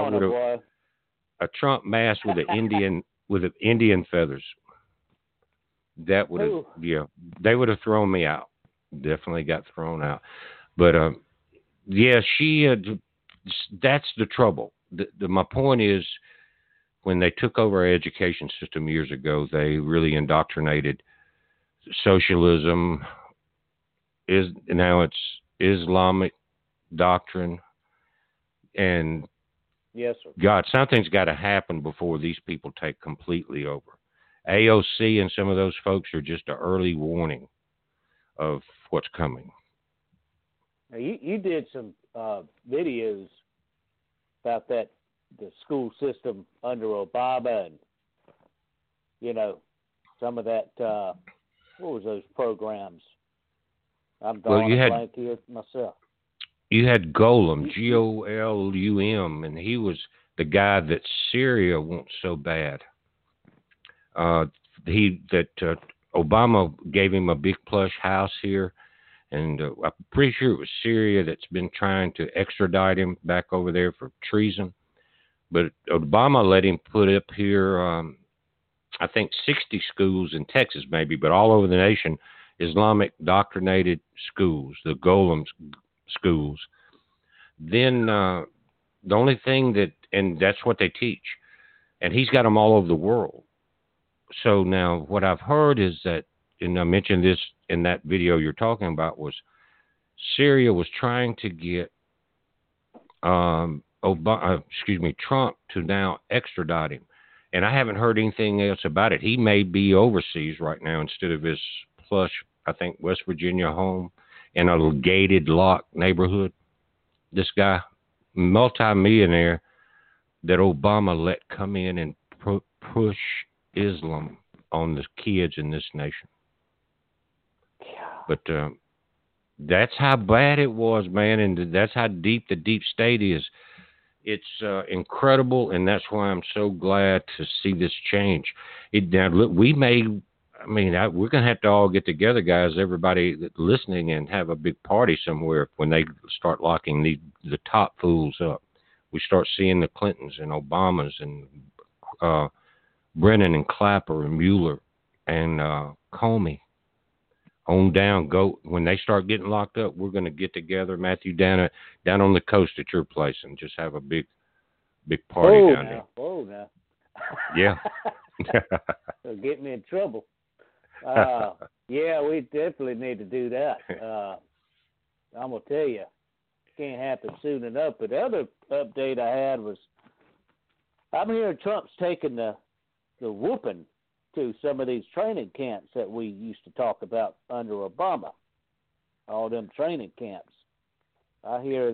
S2: a Trump mask with an Indian feathers. That would have, they would have thrown me out. Definitely got thrown out. But she. That's the trouble. My point is, when they took over our education system years ago, they really indoctrinated socialism. Now it's Islamic doctrine, and
S3: yes, sir.
S2: God, something's got to happen before these people take completely over. AOC and some of those folks are just an early warning of what's coming.
S3: Now, you did some videos about the school system under Obama, and some of that. What was those programs? I'm drawing a blank here myself.
S2: You had Golum, Golum, and he was the guy that Syria wants so bad. Obama gave him a big plush house here, and I'm pretty sure it was Syria that's been trying to extradite him back over there for treason. But Obama let him put up here, I think 60 schools in Texas maybe, but all over the nation, Islamic doctrinated schools, the Golem schools. Then the only thing and that's what they teach. And he's got them all over the world. So now what I've heard is that, and I mentioned this in that video you're talking about, was Syria was trying to get Trump to now extradite him. And I haven't heard anything else about it. He may be overseas right now instead of his plush, I think, West Virginia home in a gated, locked neighborhood. This guy, multi-millionaire, that Obama let come in and push Islam on the kids in this nation. But that's how bad it was, man, and that's how deep the deep state is. It's incredible, and that's why I'm so glad to see this change. Now, look, we're going to have to all get together, guys, everybody listening, and have a big party somewhere when they start locking the top fools up. We start seeing the Clintons and Obamas and Brennan and Clapper and Mueller and Comey on down. Go when they start getting locked up. We're going to get together, Matthew, down on the coast at your place, and just have a big party down there.
S3: Oh, now.
S2: Yeah.
S3: It'll get me in trouble. Yeah, we definitely need to do that. I'm gonna tell you, it can't happen soon enough. But the other update I had was, I'm hearing Trump's taking the whooping to some of these training camps that we used to talk about under Obama. All them training camps. I hear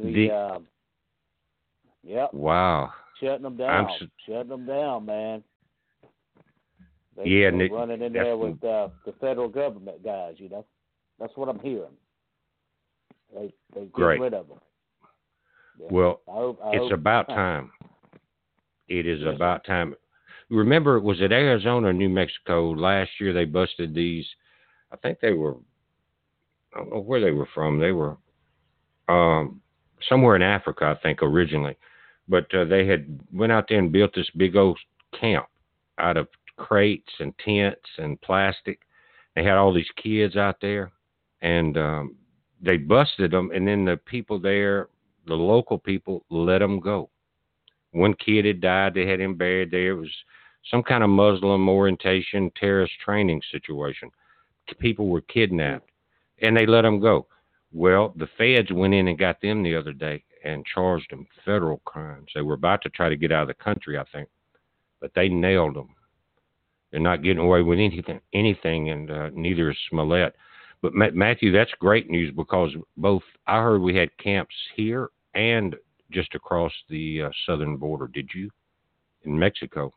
S2: Wow.
S3: Shutting them down. Shutting them down, man.
S2: They're
S3: running in there with the federal government guys, you know. That's what I'm hearing. They get rid of them. Yeah.
S2: Well, it's about time. It is about time. Remember, was it Arizona or New Mexico? Last year they busted these. I think they were, I don't know where they were from. They were somewhere in Africa, I think, originally. But they had went out there and built this big old camp out of crates and tents and plastic. They had all these kids out there, and they busted them. And then the people there, the local people, let them go. One kid had died. They had him buried there. It was some kind of Muslim orientation terrorist training situation. People were kidnapped, and they let them go. Well, the feds went in and got them the other day and charged them federal crimes. They were about to try to get out of the country, I think, but they nailed them. They're not getting away with anything, and neither is Smollett. But Matthew, that's great news, because I heard we had camps here and just across the southern border. Did you? In Mexico?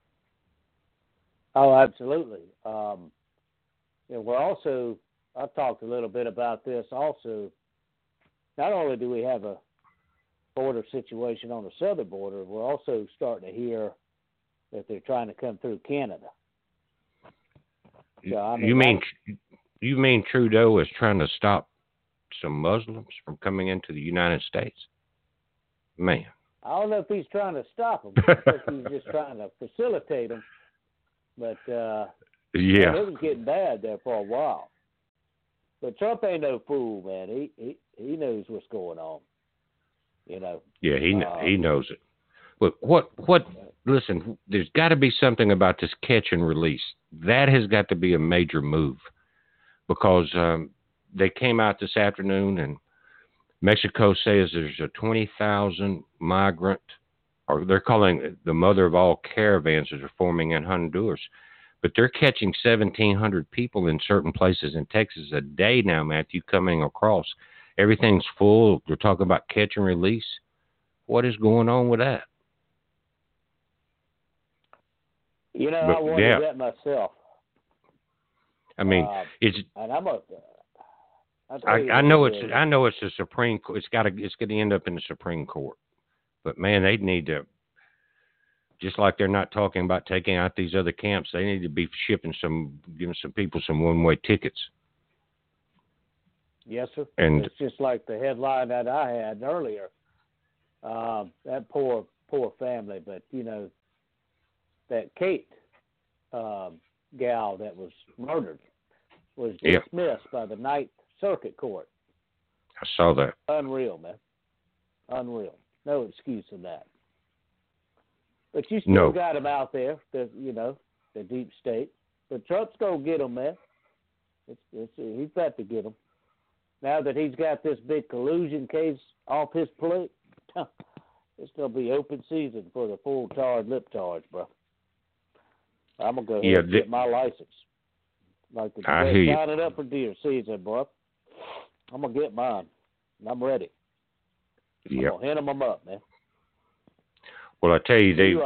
S3: Oh, absolutely. And we're also, I've talked a little bit about this also. Not only do we have a border situation on the southern border, we're also starting to hear that they're trying to come through Canada. So,
S2: you mean Trudeau is trying to stop some Muslims from coming into the United States? Man.
S3: I don't know if he's trying to stop them. I think he's just trying to facilitate them. But
S2: yeah,
S3: it was getting bad there for a while. But Trump ain't no fool, man. He knows what's going on. You know.
S2: Yeah, he knows it. But what? Listen, there's got to be something about this catch and release. That has got to be a major move, because they came out this afternoon, and Mexico says there's a 20,000 migrant, or they're calling it the mother of all caravans, that are forming in Honduras. But they're catching 1,700 people in certain places in Texas a day now, Matthew, coming across. Everything's full. They're talking about catch and release. What is going on with that?
S3: You know, I wondered that myself.
S2: I mean, it's.
S3: And
S2: I know it's the Supreme Court. It's going to end up in the Supreme Court. But man, they need to. Just like they're not talking about taking out these other camps, they need to be giving some people some one-way tickets.
S3: Yes, sir.
S2: And
S3: it's just like the headline that I had earlier. That poor family, but you know, that Kate gal that was murdered was dismissed by the Ninth Circuit Court.
S2: I saw that.
S3: Unreal, man. Unreal. No excuse in that. But you still got them out there. That, you know, the deep state. But Trump's going to get them, man. He's got to get them. Now that he's got this big collusion case off his plate, it's going to be open season for the full-tard lip-tards, bro. I'm going to go ahead and get my license. Like the sign it up for deer season, bro. I'm going to get mine. And I'm ready. I'm going to hit them up, man.
S2: Well, I tell you,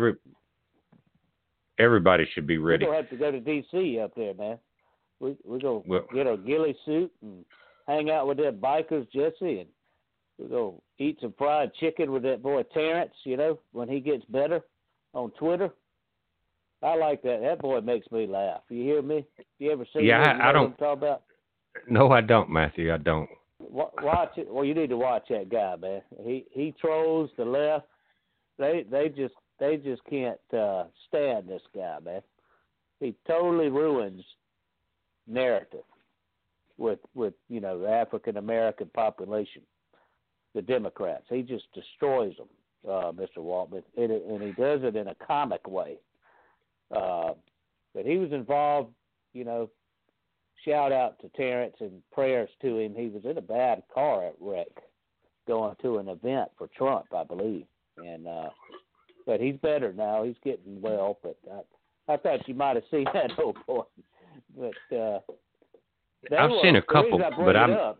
S2: everybody should be ready.
S3: We're going to have to go to D.C. up there, man. We're going to get a ghillie suit and hang out with them bikers, Jesse, and we're going to eat some fried chicken with that boy Terrence, when he gets better on Twitter. I like that. That boy makes me laugh. You hear me? You ever see him?
S2: I don't.
S3: What I'm talking about?
S2: No, I don't, Matthew. I don't.
S3: Watch it. Well, you need to watch that guy, man. He trolls the left. They just can't stand this guy, man. He totally ruins narrative with the African American population, the Democrats. He just destroys them, Mr. Waltman, and he does it in a comic way. But he was involved, shout out to Terrence and prayers to him. He was in a bad car wreck going to an event for Trump, I believe. And but he's better now. He's getting well. But I thought you might have seen that old boy. But
S2: I've seen a couple, but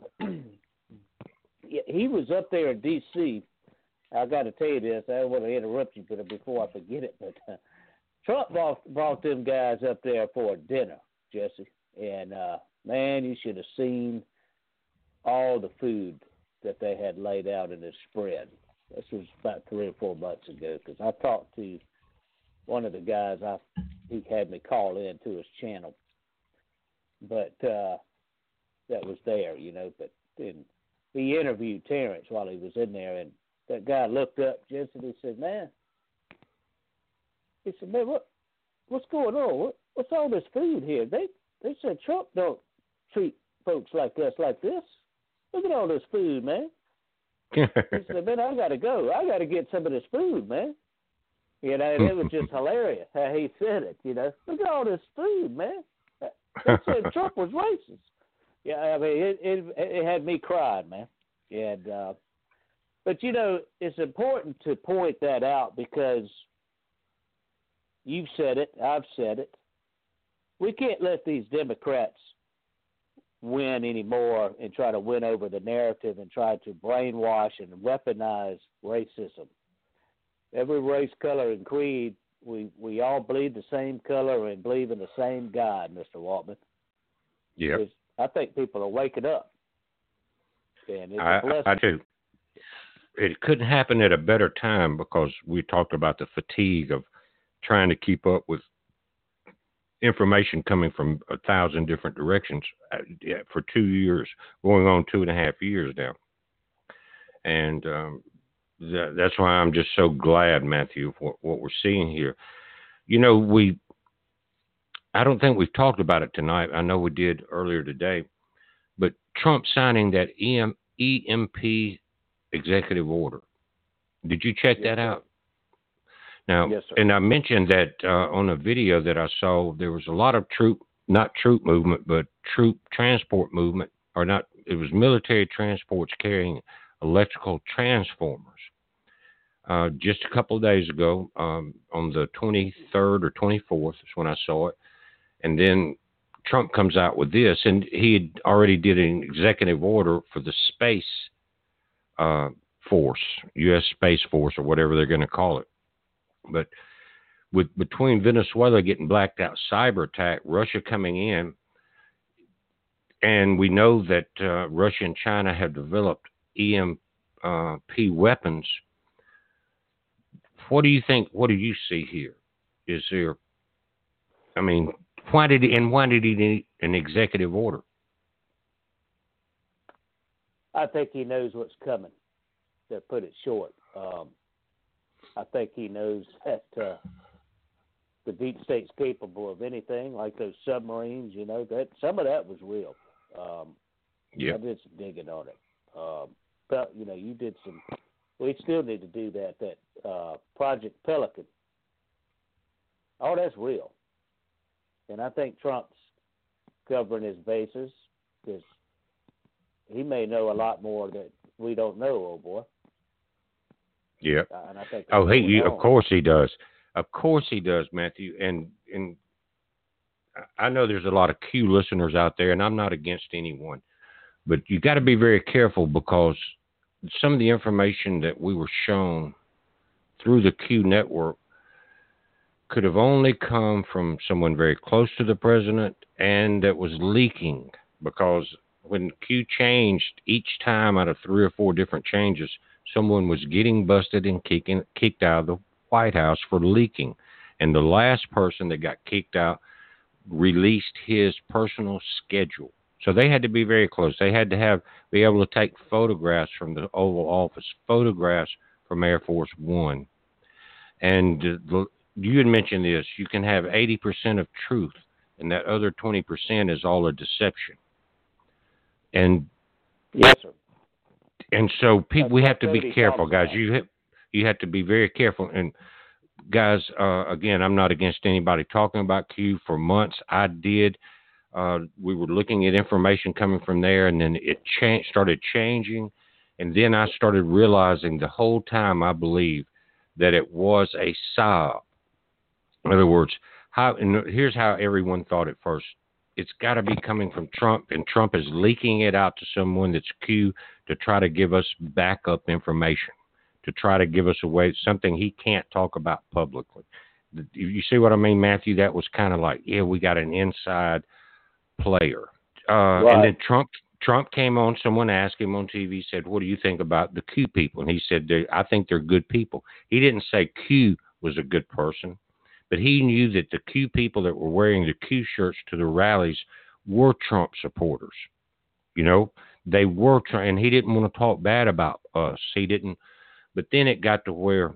S3: he was up there in D.C. I got to tell you this. I don't want to interrupt you, but before I forget it, but Trump brought them guys up there for a dinner, Jesse. And man, you should have seen all the food that they had laid out in this spread. This was about 3 or 4 months ago, because I talked to one of the guys. He had me call in to his channel, but that was there, But then he interviewed Terrence while he was in there, and that guy looked up, Jesse, and he said, "Man," what's going on? What's all this food here? They said Trump don't treat folks like us like this. Look at all this food, man." He said, "Man, I got to go. I got to get some of this food, man." It was just hilarious how he said it, Look at all this food, man. They said Trump was racist. Yeah, I mean, it had me crying, man. And but, it's important to point that out because you've said it, I've said it. We can't let these Democrats win anymore and try to win over the narrative and try to brainwash and weaponize racism. Every race, color, and creed, we all bleed the same color and believe in the same God, Mr. Waltman.
S2: Yeah.
S3: I think people are waking up. And it's a blessing.
S2: I do. It couldn't happen at a better time because we talked about the fatigue of trying to keep up with information coming from 1,000 different directions for 2 years, going on 2.5 years now. And that's why I'm just so glad, Matthew, for what we're seeing here. I don't think we've talked about it tonight. I know we did earlier today, but Trump signing that EMP executive order. Did you check that out? Now,
S3: yes, sir.
S2: And I mentioned that on a video that I saw, there was a lot of not troop movement, but troop transport movement, it was military transports carrying electrical transformers. Just a couple of days ago, on the 23rd or 24th is when I saw it. And then Trump comes out with this, and he had already did an executive order for the space force, U.S. Space Force, or whatever they're going to call it. But between Venezuela getting blacked out, cyber attack, Russia coming in, and we know that Russia and China have developed EMP weapons. What do you think? What do you see here? Is there? I mean, why did he need an executive order?
S3: I think he knows what's coming. To put it short, I think he knows that the deep state's capable of anything, like those submarines. That some of that was real.
S2: Yeah,
S3: I did some digging on it. But you did some. We still need to do that. That Project Pelican. Oh, that's real. And I think Trump's covering his bases because he may know a lot more that we don't know, old boy.
S2: Yeah.
S3: And I think.
S2: Of course he does. Of course he does, Matthew. And I know there's a lot of Q listeners out there, and I'm not against anyone, but you got to be very careful because some of the information that we were shown through the Q network could have only come from someone very close to the president and that was leaking, because when Q changed each time out of 3 or 4 different changes, someone was getting busted and kicked out of the White House for leaking. And the last person that got kicked out released his personal schedule. So they had to be very close. They had to be able to take photographs from the Oval Office, photographs from Air Force One. And you had mentioned this. You can have 80% of truth, and that other 20% is all a deception. And
S3: yes, sir.
S2: And so we have to be careful, guys. You have to be very careful. And guys, again, I'm not against anybody talking about Q. For months, I did. We were looking at information coming from there, and then it started changing. And then I started realizing the whole time, I believe, that it was a psyop. In other words, here's how everyone thought at first. It's got to be coming from Trump, and Trump is leaking it out to someone that's Q to try to give us backup information, to try to give us away something he can't talk about publicly. You see what I mean, Matthew? That was kind of like, yeah, we got an inside player. Right. And then Trump came on, someone asked him on TV, said, what do you think about the Q people? And he said, I think they're good people. He didn't say Q was a good person, but he knew that the Q people that were wearing the Q shirts to the rallies were Trump supporters. You know, they were, and he didn't want to talk bad about us. He didn't. But then it got to where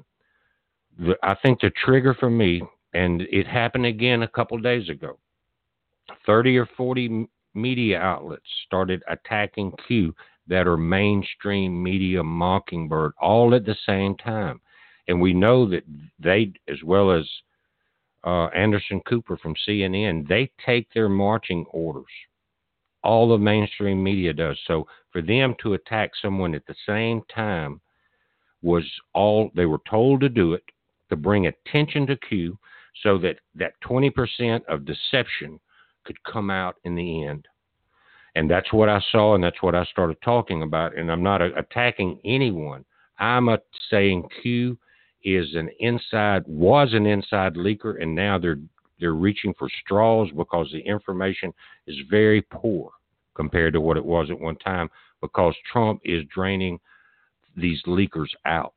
S2: I think the trigger for me, and it happened again a couple of days ago, 30 or 40 media outlets started attacking Q that are mainstream media mockingbird all at the same time. And we know that they, as well as Anderson Cooper from CNN, they take their marching orders. All the mainstream media does. So for them to attack someone at the same time was all they were told to do it, to bring attention to Q so that 20% of deception could come out in the end. And that's what I saw, and that's what I started talking about. And I'm not attacking anyone. I'm saying Q was an inside leaker, and now they're reaching for straws because the information is very poor compared to what it was at one time, because Trump is draining these leakers out.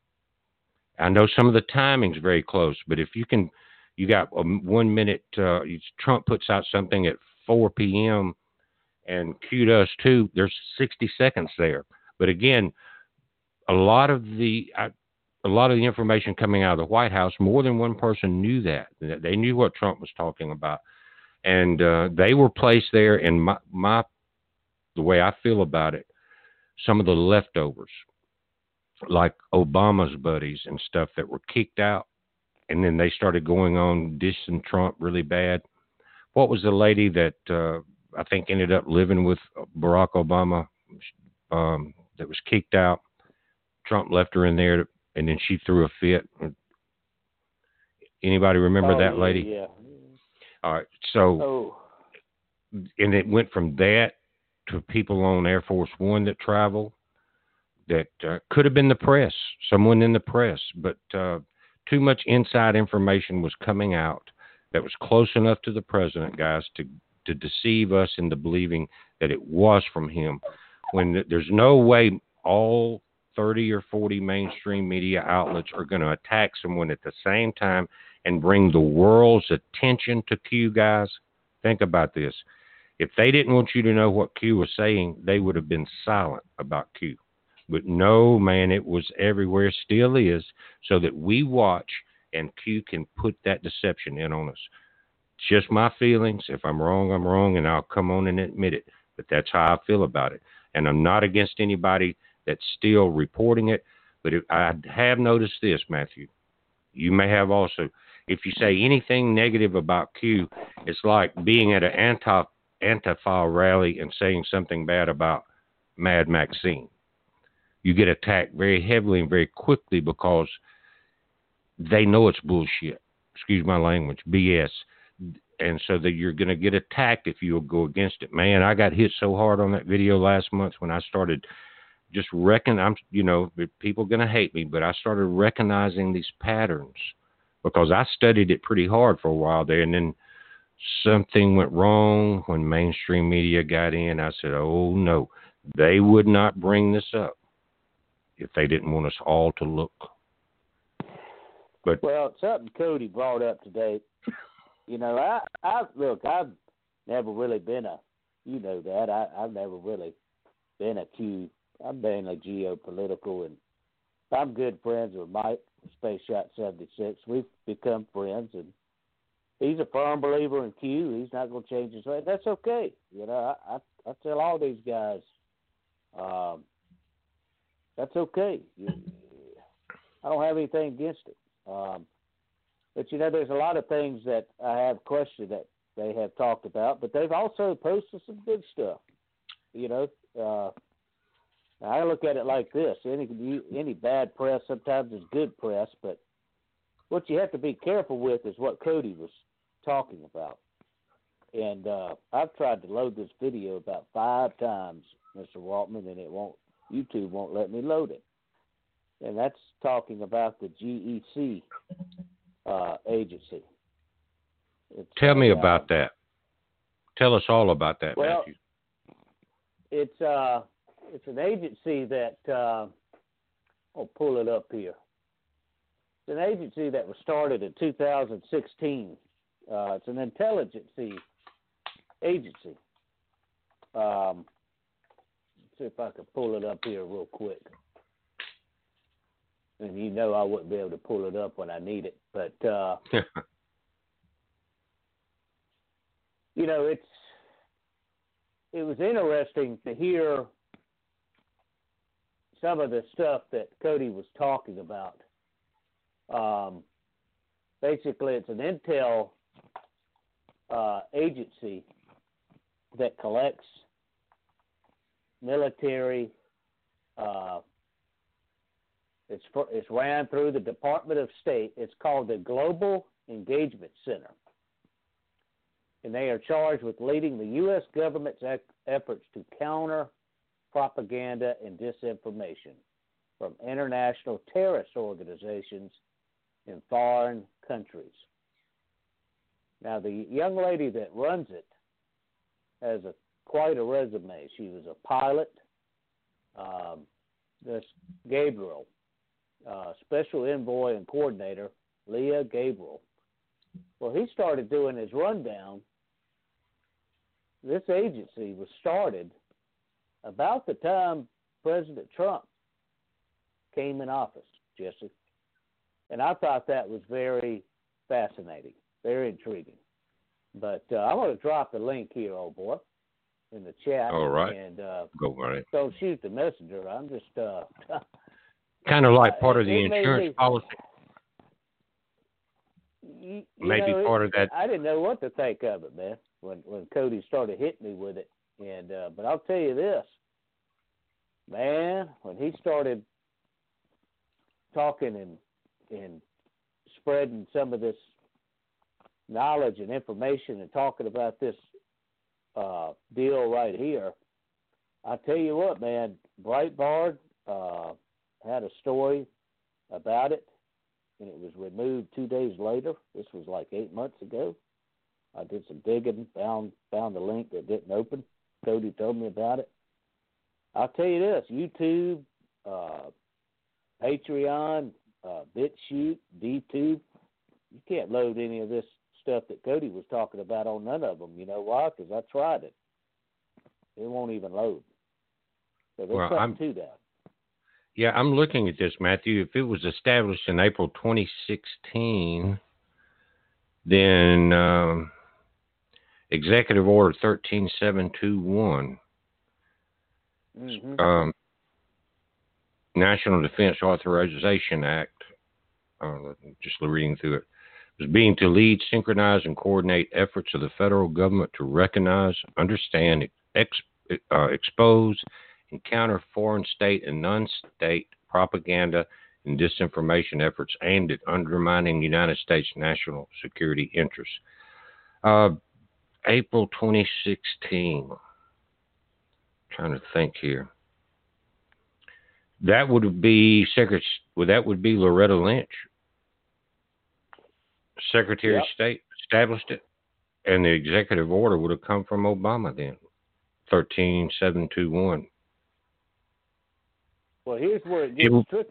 S2: I know some of the timing's very close, but if you got 1 minute, Trump puts out something at 4 p.m. and Q does too, there's 60 seconds there. But again, a lot of the information coming out of the White House, more than one person knew that. They knew what Trump was talking about. And they were placed there, and the way I feel about it, some of the leftovers, like Obama's buddies and stuff that were kicked out, and then they started going on dissing Trump really bad. What was the lady that I think ended up living with Barack Obama that was kicked out? Trump left her in there, and then she threw a fit. Anybody remember that lady?
S3: Yeah.
S2: All right. So, and it went from that to people on Air Force One that travel that could have been the press, someone in the press, but too much inside information was coming out that was close enough to the president, guys, to deceive us into believing that it was from him, when there's no way all 30 or 40 mainstream media outlets are going to attack someone at the same time and bring the world's attention to Q, guys. Think about this. If they didn't want you to know what Q was saying, they would have been silent about Q. But no, man, it was everywhere, still is, so that we watch and Q can put that deception in on us. It's just my feelings. If I'm wrong, I'm wrong, and I'll come on and admit it. But that's how I feel about it. And I'm not against anybody that's still reporting it. But I have noticed this, Matthew. You may have also. if you say anything negative about Q, it's like being at an Antifa rally and saying something bad about Mad Maxine. You get attacked very heavily and very quickly because they know it's bullshit. Excuse my language, BS. And so that you're going to get attacked if you go against it. Man, I got hit so hard on that video last month when I started just people going to hate me, but I started recognizing these patterns because I studied it pretty hard for a while there. And then something went wrong when mainstream media got in. I said, oh no, they would not bring this up if they didn't want us all to look. But
S3: well, something Cody brought up today. You know, I've never really been I've never really been a Q. I'm mainly geopolitical, and I'm good friends with Mike, Space Shot 76. We've become friends, and he's a firm believer in Q. He's not going to change his way. That's okay. You know, I tell all these guys, that's okay. I don't have anything against it. But, you know, there's a lot of things that I have questioned that they have talked about, but they've also posted some good stuff. You know, I look at it like this. Any bad press sometimes is good press, but what you have to be careful with is what Cody was talking about. And I've tried to load this video about 5 times, Mr. Waltman, and YouTube won't let me load it. And that's talking about the GEC agency.
S2: Tell me about that. Tell us all about that,
S3: well,
S2: Matthew.
S3: It's an agency that I'll pull it up here. It's an agency that was started in 2016. It's an intelligence agency. Let's see if I can pull it up here real quick. And you know I wouldn't be able to pull it up when I need it. But, you know, it was interesting to hear some of the stuff that Cody was talking about. Basically, it's an intel agency that collects military. It's ran through the Department of State. It's called the Global Engagement Center. And they are charged with leading the U.S. government's efforts to counter propaganda and disinformation from international terrorist organizations in foreign countries. Now, the young lady that runs it has quite a resume. She was a pilot. This Gabriel, Special Envoy and Coordinator, Leah Gabriel. Well, he started doing his rundown. This agency was started about the time President Trump came in office, Jesse. And I thought that was very fascinating, very intriguing. But I'm going to drop the link here, old boy, in the chat.
S2: All right.
S3: And
S2: go right.
S3: Don't shoot the messenger. I'm just...
S2: kind of like part of the insurance policy.
S3: Maybe
S2: part of that.
S3: I didn't know what to think of it, man, when Cody started hitting me with it. And but I'll tell you this, man, when he started talking and spreading some of this knowledge and information and talking about this deal right here, I tell you what, man, Breitbart had a story about it, and it was removed 2 days later. This was like 8 months ago. I did some digging, found the link that didn't open. Cody told me about it. I'll tell you this, YouTube, Patreon, BitChute, DTube, you can't load any of this stuff that Cody was talking about on none of them. You know why? Because I tried it. It won't even load. So there's something to that.
S2: Yeah, I'm looking at this, Matthew. If it was established in April 2016, then Executive Order 13721, National Defense Authorization Act, just reading through it, was being to lead, synchronize, and coordinate efforts of the federal government to recognize, understand, expose, and counter foreign state and non-state propaganda and disinformation efforts aimed at undermining United States national security interests. April 2016. Trying to think here. That would be Loretta Lynch. Secretary of State established it, and the executive order would have come from Obama then, 13721.
S3: Well, here's where it gets tricky.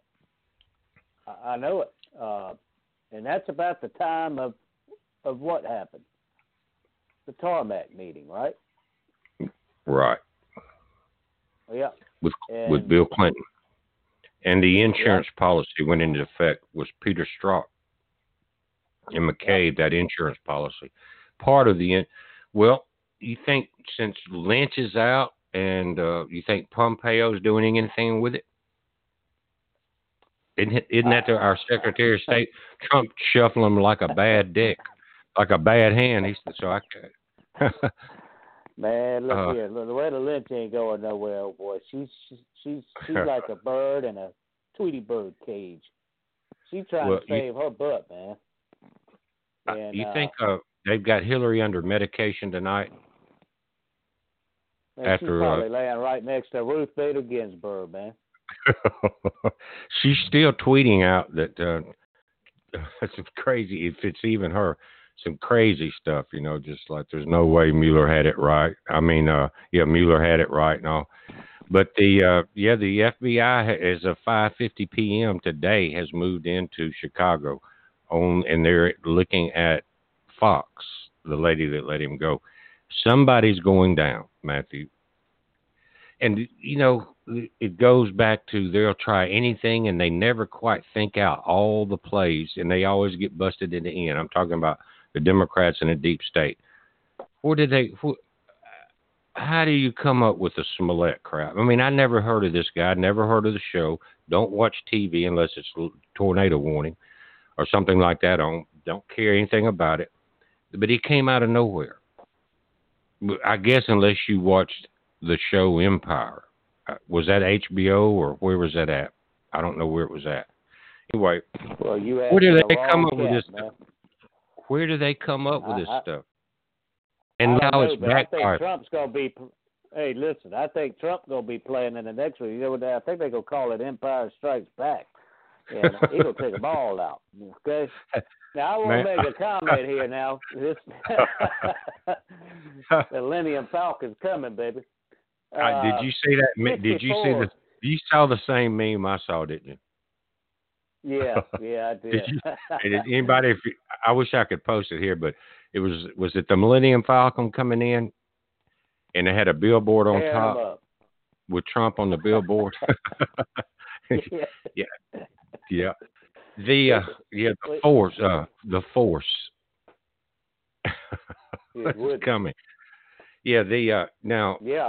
S3: I know it, and that's about the time of what happened, the tarmac meeting, right?
S2: Right.
S3: Yeah.
S2: With Bill Clinton, and the insurance policy went into effect was Peter Strzok and McCabe. That insurance policy, part of the you think since Lynch is out, and you think Pompeo's doing anything with it? Isn't that our Secretary of State? Trump shuffling him like a bad deck, like a bad hand.
S3: Man, look here, Loretta Lynch ain't going nowhere, oh boy. She's like a bird in a Tweety bird cage. She's trying to save her butt, man. And,
S2: you think they've got Hillary under medication tonight?
S3: Man, she's probably laying right next to Ruth Bader Ginsburg, man.
S2: She's still tweeting out that it's crazy, if it's even her, some crazy stuff, just like there's no way Mueller had it right. I mean, Mueller had it right and all. But the FBI as of 5:50 p.m. today has moved into Chicago, and they're looking at Fox, the lady that let him go. Somebody's going down, Matthew. And, it goes back to they'll try anything, and they never quite think out all the plays, and they always get busted in the end. I'm talking about the Democrats and the deep state. How do you come up with the Smollett crap? I mean, I never heard of this guy, never heard of the show. Don't watch TV unless it's tornado warning or something like that on. Don't care anything about it. But he came out of nowhere. I guess unless you watched the show Empire. Was that HBO or where was that at? I don't know where it was at. Anyway, where do they come up with this stuff? Where do they come up with this stuff? And now it's backfired.
S3: I think Trump's going to be. Hey, listen, I think Trump's going to be playing in the next one. I think they're going to call it Empire Strikes Back. And he's going to take them all out. Okay? Now, I want to make a comment here now. The Millennium Falcon's coming, baby.
S2: Did you see that? Did you see the? You saw the same meme I saw, didn't you?
S3: Yeah, I did.
S2: Did anybody? I wish I could post it here, but it was it the Millennium Falcon coming in, and they had a billboard on top with Trump on the billboard. Yeah. The force. The force. It's coming. Yeah. Now.
S3: Yeah.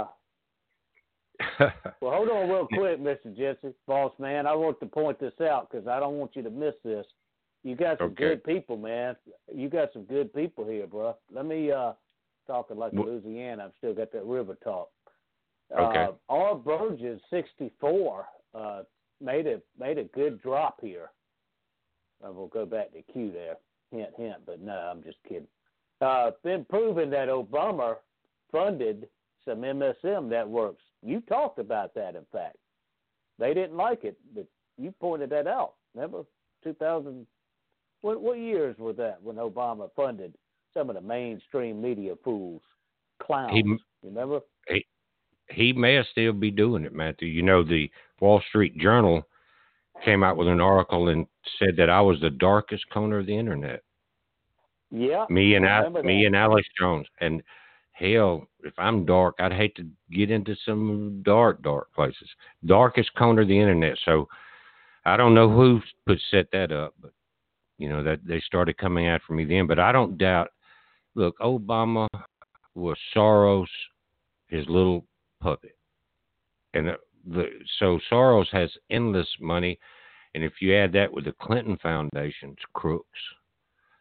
S3: Well, hold on real quick, Mr. Jesse, boss man. I want to point this out because I don't want you to miss this. You got some good people, man. You got some good people here, bro. Let me talking like Louisiana. I've still got that river talk.
S2: Okay.
S3: R. Burgess, 64, made a good drop here. We'll go back to Q there. Hint, but no, I'm just kidding. Been proven that Obama funded some MSM networks. You talked about that, in fact. They didn't like it, but you pointed that out. Remember, 2000, what years were that when Obama funded some of the mainstream media fools, clowns? Remember?
S2: He may still be doing it, Matthew. The Wall Street Journal came out with an article and said that I was the darkest corner of the internet.
S3: Yeah.
S2: Me and Alex Jones. And hell, if I'm dark, I'd hate to get into some dark places. Darkest corner of the internet. So I don't know who set that up, but that they started coming after me then. But I don't doubt. Look, Obama was Soros, his little puppet, and so Soros has endless money, and if you add that with the Clinton Foundation's crooks,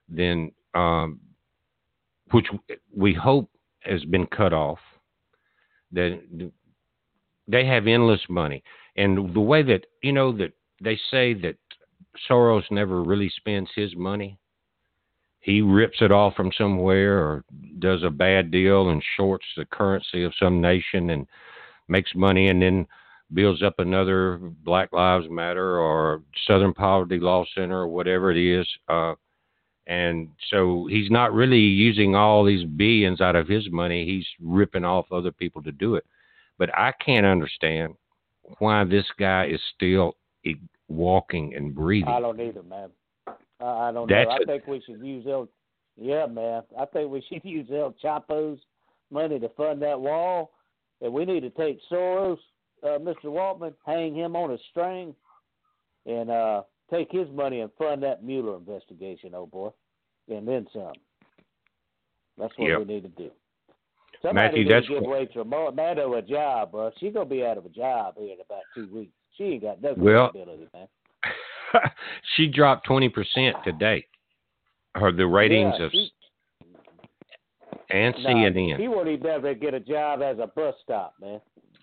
S2: then which we hope has been cut off. That they have endless money, and the way that that they say that Soros never really spends his money. He rips it off from somewhere or does a bad deal and shorts the currency of some nation and makes money and then builds up another Black Lives Matter or Southern Poverty Law Center or whatever it is. And so he's not really using all these billions out of his money. He's ripping off other people to do it. But I can't understand why this guy is still walking and breathing.
S3: I don't either, man. I don't know. I think we should use I think we should use El Chapo's money to fund that wall. And we need to take Soros, Mr. Waltman, hang him on a string, and take his money and fund that Mueller investigation, old boy, and then some. That's what we need to do. Somebody
S2: Matthew,
S3: give Rachel Maddow a job, bro. She's going to be out of a job here in about 2 weeks. She ain't got no credibility, man.
S2: She dropped 20% today. The ratings of CNN.
S3: He won't even ever get a job as a bus stop, man.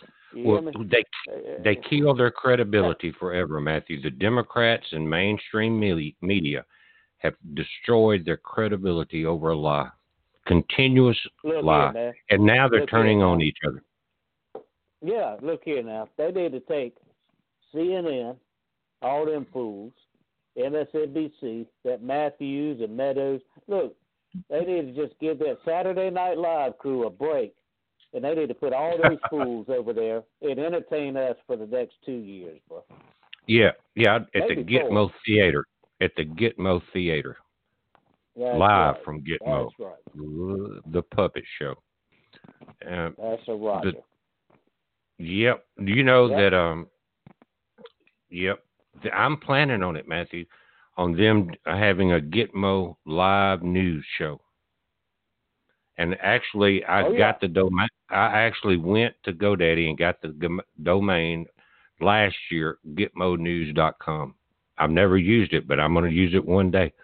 S2: They kill their credibility forever, Matthew. The Democrats and mainstream media have destroyed their credibility over a lie, continuous lie,
S3: here,
S2: and now they're turning on each other.
S3: Yeah, look here now. They need to take CNN, all them fools, MSNBC, that Matthews and Meadows. Look, they need to just give that Saturday Night Live crew a break, and they need to put all those fools over there and entertain us for the next 2 years, bro.
S2: Yeah, at the Gitmo Theater. At the Gitmo Theater.
S3: That's
S2: live
S3: right.
S2: from Gitmo.
S3: That's right.
S2: The puppet show.
S3: That's a Roger.
S2: Yep. Do you know that? Yep. I'm planning on it, Matthew, on them having a Gitmo live news show. And actually, I got the domain. I actually went to GoDaddy and got the domain last year, gitmonews.com. I've never used it, but I'm going to use it one day.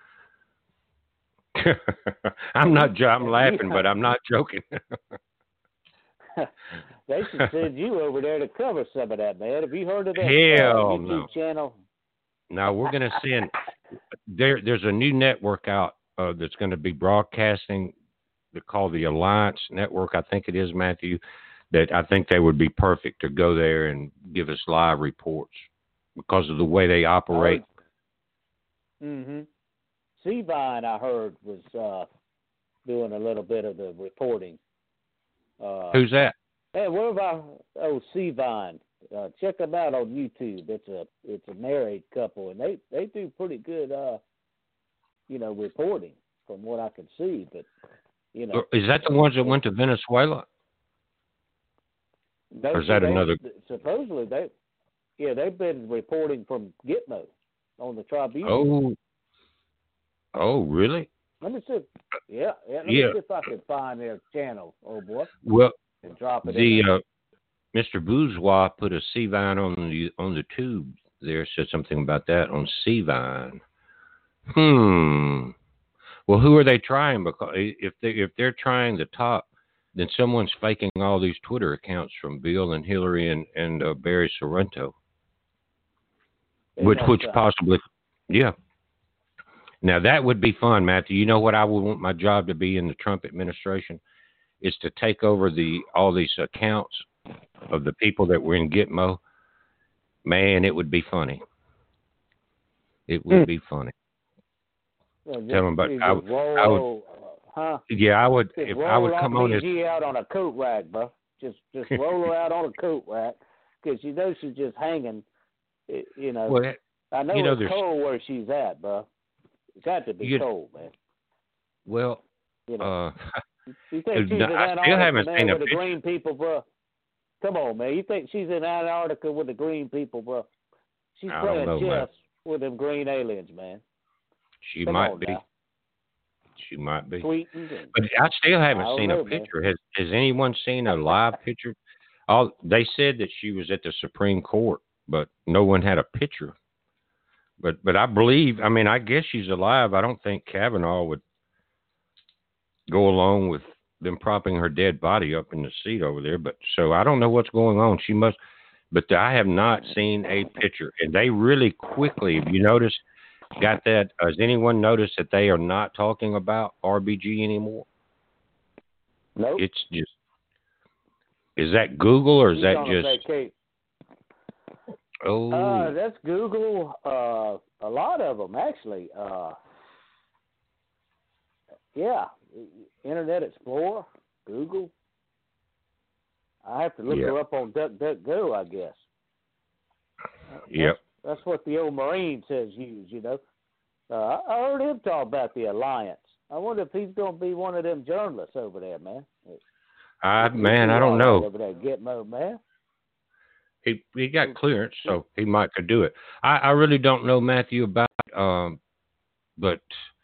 S2: I'm laughing, but I'm not joking.
S3: They should send you over there to cover some of that, man. Have you heard of that
S2: YouTube
S3: channel?
S2: No, we're going to send. There's a new network out that's going to be broadcasting. They're called the Alliance Network, I think it is, Matthew. That I think they would be perfect to go there and give us live reports because of the way they operate.
S3: Seavine, I heard, was doing a little bit of the reporting.
S2: Who's that?
S3: Hey, what about Seavine? Check them out on YouTube. It's a married couple, and they do pretty good, reporting from what I can see. But
S2: is that the ones that went to Venezuela? Or is that another?
S3: Supposedly they've been reporting from Gitmo on the Tribune.
S2: Oh, really?
S3: Let me see. Let me see if I can find their channel, old boy.
S2: Well,
S3: and drop it in.
S2: Mr. Bourgeois put a Seavine on the tube there. Said something about that on Seavine. Well, who are they trying? Because if they're trying the top, then someone's faking all these Twitter accounts from Bill and Hillary and Barry Sorrento. Which possibly, yeah. Now that would be fun, Matthew. You know what I would want my job to be in the Trump administration is to take over all these accounts of the people that were in Gitmo. Man, it would be funny. It would be funny.
S3: Well,
S2: tell them about. I would. Yeah, I would. If I would come on as
S3: out on a coat rack, bro. Just roll her out on a coat rack because she's just hanging.
S2: Well,
S3: I know it's cold where she's at, bro. It's got to be cold, man.
S2: Well,
S3: you think she's in Antarctica,
S2: I still haven't seen
S3: with the green people, bro? Come on, man. You think she's in Antarctica with the green people, bro? She's playing chess with them green aliens, man.
S2: She might be. Now. She might be.
S3: Tweeting
S2: but I still haven't seen a picture. Has anyone seen a live picture? They said that she was at the Supreme Court, but no one had a picture. But I believe, I mean, I guess she's alive. I don't think Kavanaugh would go along with them propping her dead body up in the seat over there. But so I don't know what's going on. She must, but I have not seen a picture. And they really quickly, if you notice, got that. Has anyone noticed that they are not talking about RBG anymore?
S3: Nope.
S2: It's just, is that Google or is
S3: He's
S2: that
S3: on a
S2: just?
S3: vacation.
S2: Oh,
S3: That's Google. A lot of them actually. Yeah, Internet Explorer, Google. I have to look her up on DuckDuckGo, I guess.
S2: Yep.
S3: That's what the old Marine says use, you know. I heard him talk about the Alliance. I wonder if he's going to be one of them journalists over there, man.
S2: I don't know.
S3: Over there, Gitmo, man.
S2: He got clearance, so he might could do it. I really don't know, Matthew, about but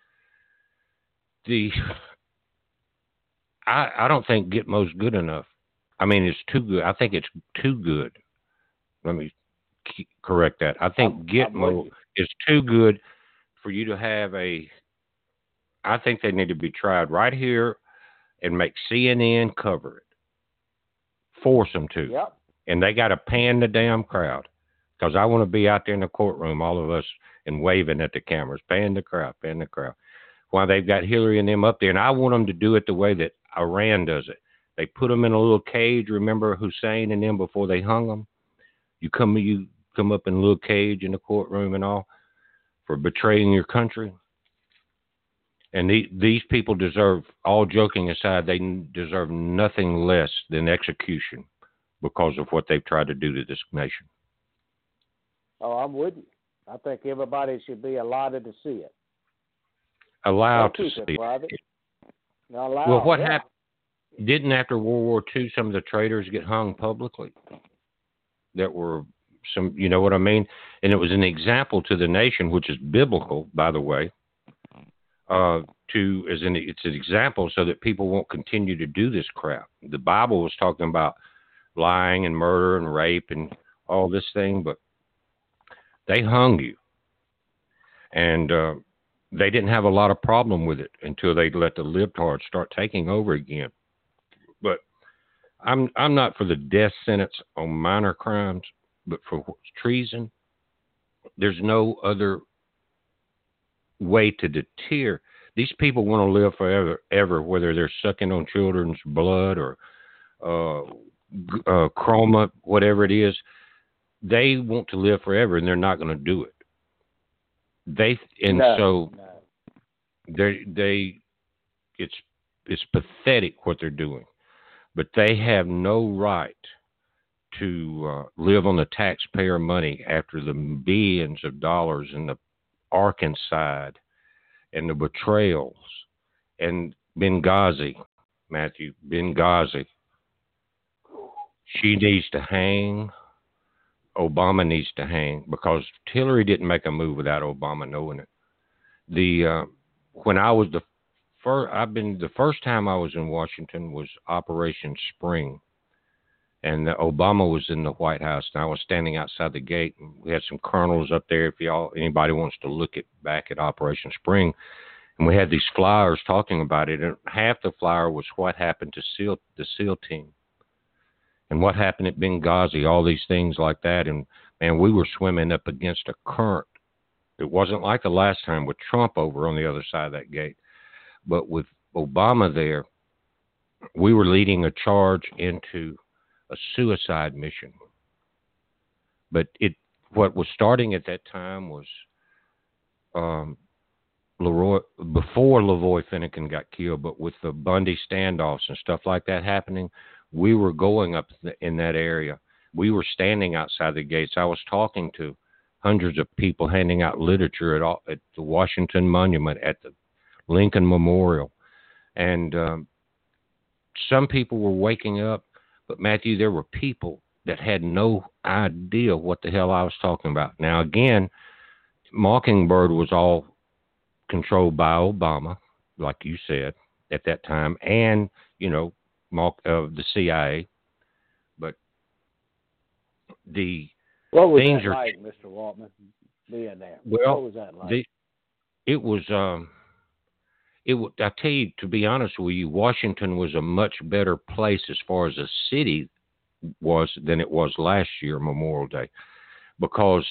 S2: I don't think Gitmo's good enough. I mean, it's too good. I think it's too good. Let me correct that. I think Gitmo is too good for you to have a. I think they need to be tried right here and make CNN cover it. Force them to.
S3: Yep.
S2: And they got to pan the damn crowd, because I want to be out there in the courtroom, all of us, and waving at the cameras. Pan the crowd, pan the crowd. While they've got Hillary and them up there, and I want them to do it the way that Iran does it. They put them in a little cage. Remember Hussein and them before they hung them? You come up in a little cage in the courtroom and all for betraying your country. And these people deserve, all joking aside, they deserve nothing less than execution because of what they've tried to do to this nation.
S3: Oh, I'm with you. I think everybody should be allotted to see it.
S2: Allowed to see it. Well, what happened? Didn't after World War II some of the traitors get hung publicly? That were some, you know what I mean? And it was an example to the nation, which is biblical, by the way. It's an example so that people won't continue to do this crap. The Bible was talking about lying and murder and rape and all this thing, but they hung you, and they didn't have a lot of problem with it until they let the libtards start taking over again. But I'm not for the death sentence on minor crimes, but for treason, there's no other way to deter. These people want to live forever, ever, whether they're sucking on children's blood or chroma, whatever it is. They want to live forever, and they're not going to do it. It's pathetic what they're doing, but they have no right to live on the taxpayer money after the billions of dollars in the Arkansas and the betrayals and Benghazi, Matthew, Benghazi. She needs to hang. Obama needs to hang, because Hillary didn't make a move without Obama knowing it. When I was the first time I was in Washington was Operation Spring, and Obama was in the White House, and I was standing outside the gate. And we had some colonels up there. If anybody wants to look back at Operation Spring, and we had these flyers talking about it, and half the flyer was what happened to the SEAL team. And what happened at Benghazi, all these things like that. And, man, we were swimming up against a current. It wasn't like the last time with Trump over on the other side of that gate. But with Obama there, we were leading a charge into a suicide mission. But what was starting at that time was before Leroy Finnegan got killed, but with the Bundy standoffs and stuff like that happening, we were going up in that area. We were standing outside the gates. I was talking to hundreds of people, handing out literature at the Washington Monument, at the Lincoln Memorial. And some people were waking up, but Matthew, there were people that had no idea what the hell I was talking about. Now, again, Mockingbird was all controlled by Obama, like you said, at that time, and, the CIA. But the
S3: what was
S2: things
S3: that
S2: are
S3: like, Mr. Waltman? being there?
S2: Well,
S3: What was that like?
S2: it was. I tell you, to be honest with you, Washington was a much better place as far as a city was than it was last year, Memorial Day, because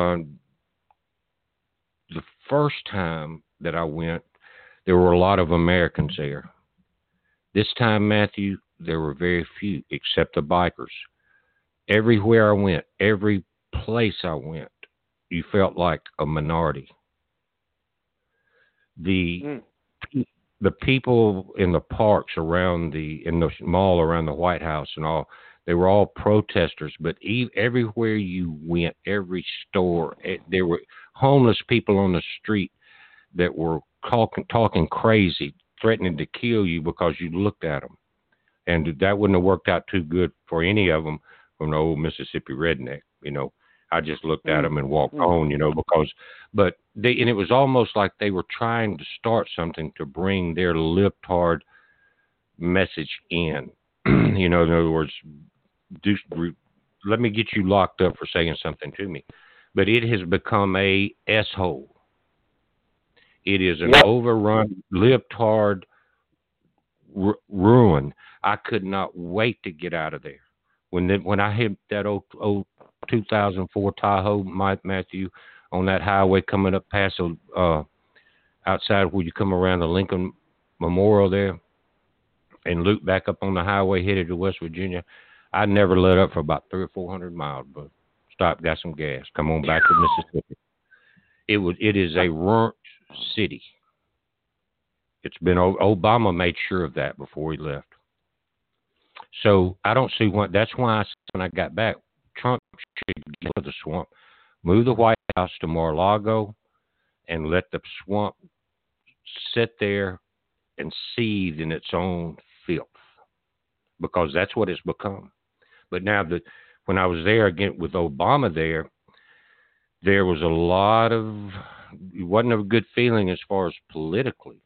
S2: the first time that I went, there were a lot of Americans there. This time, Matthew, there were very few, except the bikers. Everywhere I went, every place I went, you felt like a minority. The people in the parks around in the mall around the White House and all, they were all protesters. But everywhere you went, every store, there were homeless people on the street that were talking crazy, threatening to kill you because you looked at them. And that wouldn't have worked out too good for any of them from the old Mississippi redneck, I just looked at them and walked on, and it was almost like they were trying to start something to bring their libtard message in. In other words, let me get you locked up for saying something to me. But it has become a S-hole. It is an overrun, libtard ruin. I could not wait to get out of there. When I hit that old 2004 Tahoe, Matthew, on that highway coming up past outside where you come around the Lincoln Memorial there and loop back up on the highway headed to West Virginia, I never let up for about 300 or 400 miles, but stopped, got some gas, come on back to Mississippi. It is a ruined city. It's been Obama made sure of that before he left. So I don't see what. That's why when I got back, Trump should get to the swamp, move the White House to Mar-a-Lago, and let the swamp sit there and seethe in its own filth, because that's what it's become. But now when I was there again with Obama there was a lot of, it wasn't a good feeling as far as politically.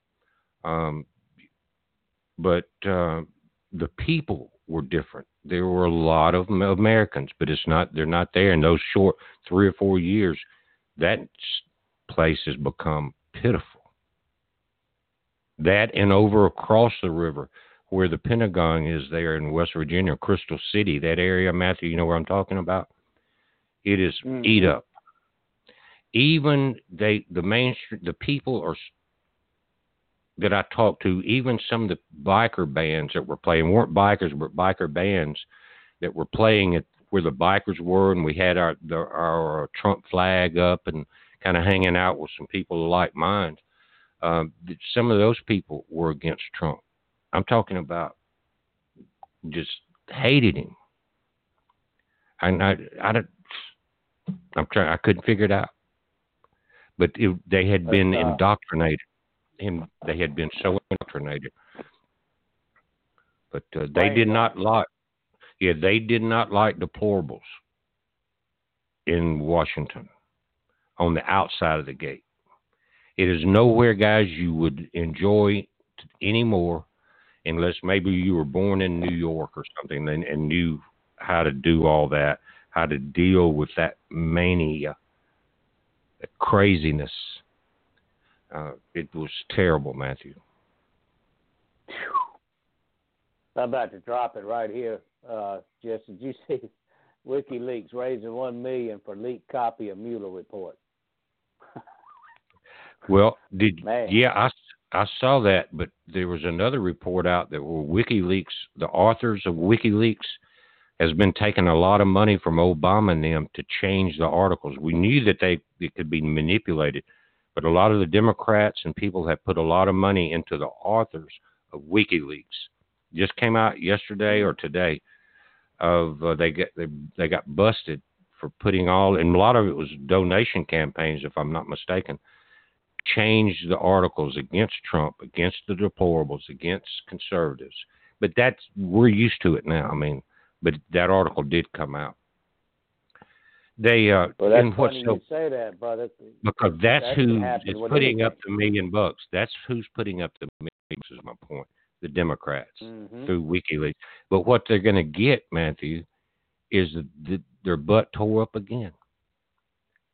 S2: But the people were different. There were a lot of Americans, but they're not there. In those short 3 or 4 years, that place has become pitiful. That and over across the river where the Pentagon is there in West Virginia, Crystal City, that area, Matthew, you know where I'm talking about? It is eat up. Even the people that I talked to, even some of the biker bands that were playing, weren't bikers, but biker bands that were playing at where the bikers were, and we had our Trump flag up and kind of hanging out with some people of like mind. Some of those people were against Trump. I'm talking about just hated him. I couldn't figure it out. But they had been indoctrinated. They had been so indoctrinated. But they did not like. Yeah, they did not like deplorables in Washington on the outside of the gate. It is nowhere, guys, you would enjoy anymore unless maybe you were born in New York or something and knew how to do all that, how to deal with that mania, that craziness. It was terrible, Matthew.
S3: I'm about to drop it right here. Jess, did you see WikiLeaks raising $1 million for leaked copy of Mueller report?
S2: Well, I saw that, but there was another report out that WikiLeaks, the authors of WikiLeaks, has been taking a lot of money from Obama and them to change the articles. We knew that it could be manipulated, but a lot of the Democrats and people have put a lot of money into the authors of WikiLeaks. Just came out yesterday or today of they got busted for putting and a lot of it was donation campaigns, if I'm not mistaken. Changed the articles against Trump, against the deplorables, against conservatives. But we're used to it now. I mean, but that article did come out. They
S3: well, that's funny you say that, brother.
S2: Because that's who is putting up the $1 million. That's who's putting up the $1 million. Is my point. The Democrats through WikiLeaks. But what they're going to get, Matthew, is their butt tore up again.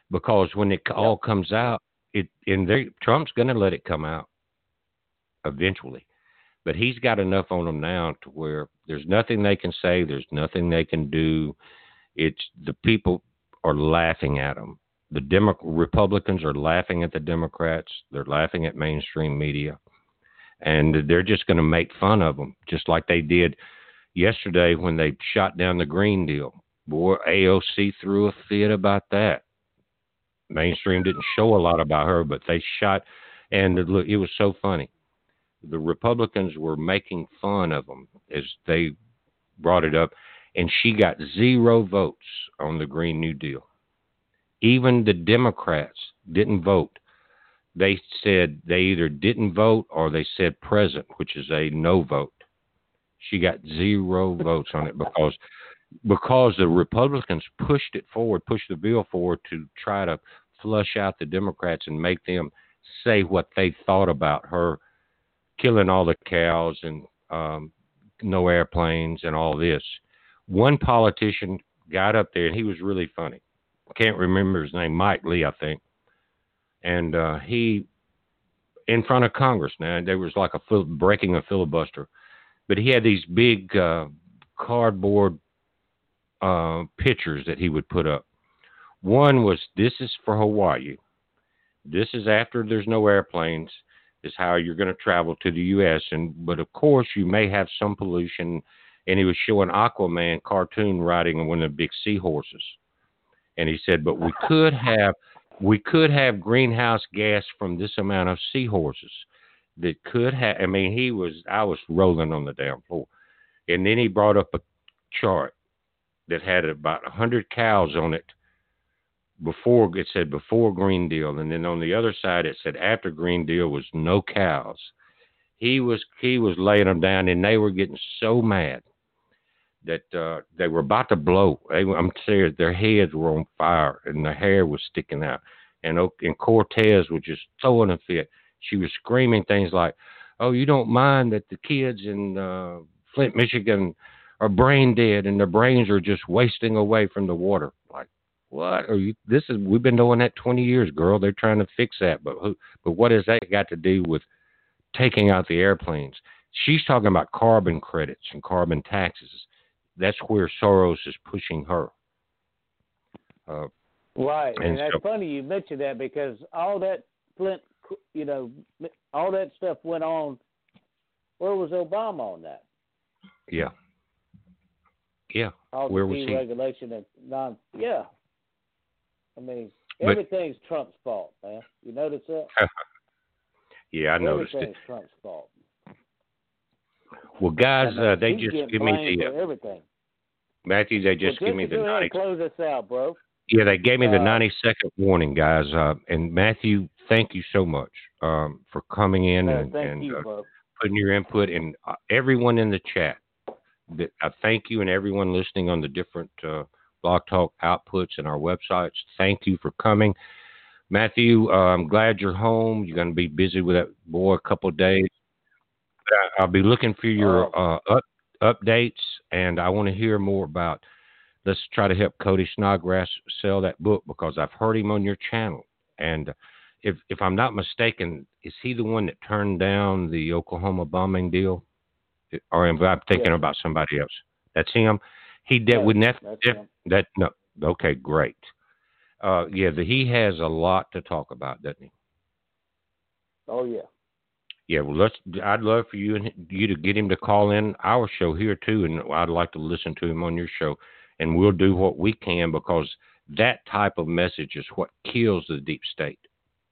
S2: because when it all comes out, Trump's going to let it come out eventually. But he's got enough on them now to where there's nothing they can say, there's nothing they can do. It's the people are laughing at them. The Republicans are laughing at the Democrats. They're laughing at mainstream media. And they're just going to make fun of them, just like they did yesterday when they shot down the Green Deal. Boy, AOC threw a fit about that. Mainstream didn't show a lot about her, but they shot, and look, it was so funny. The Republicans were making fun of them as they brought it up, and she got 0 votes on the Green New Deal. Even the Democrats didn't vote. They said they either didn't vote or they said present, which is a no vote. She got 0 votes on it because the Republicans pushed the bill forward to try to flush out the Democrats and make them say what they thought about her killing all the cows and no airplanes and all this. One politician got up there, and he was really funny. I can't remember his name, Mike Lee, I think. And he, in front of Congress now, there was like breaking a filibuster. But he had these big cardboard pictures that he would put up. One was, this is for Hawaii. This is after there's no airplanes. Is how you're going to travel to the U.S. But of course, you may have some pollution. And he was showing Aquaman cartoon riding on one of the big seahorses. And he said, but we could have greenhouse gas from this amount of seahorses that could have. I mean, I was rolling on the damn floor. And then he brought up a chart that had about 100 cows on it. It said before Green Deal, and then on the other side it said after Green Deal was no cows. He was laying them down, and they were getting so mad that they were about to blow. I'm serious, their heads were on fire and their hair was sticking out. And Cortez was just throwing a fit. She was screaming things like, "Oh, you don't mind that the kids in Flint, Michigan are brain dead and their brains are just wasting away from the water." Like, what are you? We've been doing that 20 years, girl. They're trying to fix that, but what has that got to do with taking out the airplanes? She's talking about carbon credits and carbon taxes. That's where Soros is pushing her.
S3: Right, and that's funny you mentioned that because all that Flint, all that stuff went on. Where was Obama on that?
S2: Yeah.
S3: All
S2: where
S3: the
S2: was he?
S3: Deregulation and yeah. I mean, everything's Trump's fault, man. You notice that?
S2: Yeah, I noticed it.
S3: Everything's Trump's fault.
S2: Well, guys, they
S3: he's
S2: just give me the
S3: everything.
S2: Matthew. They just give me the 90.
S3: Close this out, bro.
S2: Yeah, they gave me the 90-second warning, guys. And Matthew, thank you so much for coming in and putting your input. And everyone in the chat, I thank you, and everyone listening on the different Blog Talk outputs and our websites. Thank you for coming. Matthew, I'm glad you're home. You're going to be busy with that boy a couple of days. I'll be looking for your updates, and I want to hear more about. Let's try to help Cody Snodgrass sell that book because I've heard him on your channel. And if I'm not mistaken, is he the one that turned down the Oklahoma bombing deal? Or am I thinking about somebody else? That's him. He did with that. No. Okay, great. He has a lot to talk about, doesn't he?
S3: Oh yeah.
S2: Yeah, well, I'd love for you to get him to call in our show here too, and I'd like to listen to him on your show, and we'll do what we can because that type of message is what kills the deep state.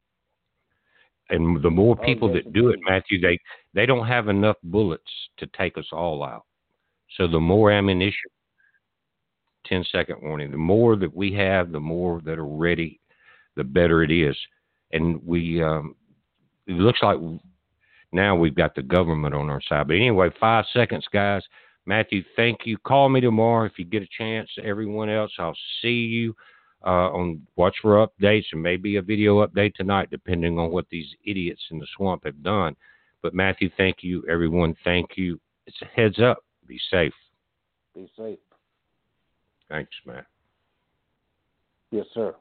S2: And the more people that do it, Matthew, they don't have enough bullets to take us all out. So the more ammunition, 10-second warning, the more that we have, the more that are ready, the better it is. And it looks like now we've got the government on our side. But anyway, 5 seconds, guys. Matthew, thank you. Call me tomorrow if you get a chance. Everyone else, I'll see you on Watch for Updates and maybe a video update tonight, depending on what these idiots in the swamp have done. But Matthew, thank you. Everyone, thank you. It's a heads up. Be safe.
S3: Be safe.
S2: Thanks, Matt.
S3: Yes, sir.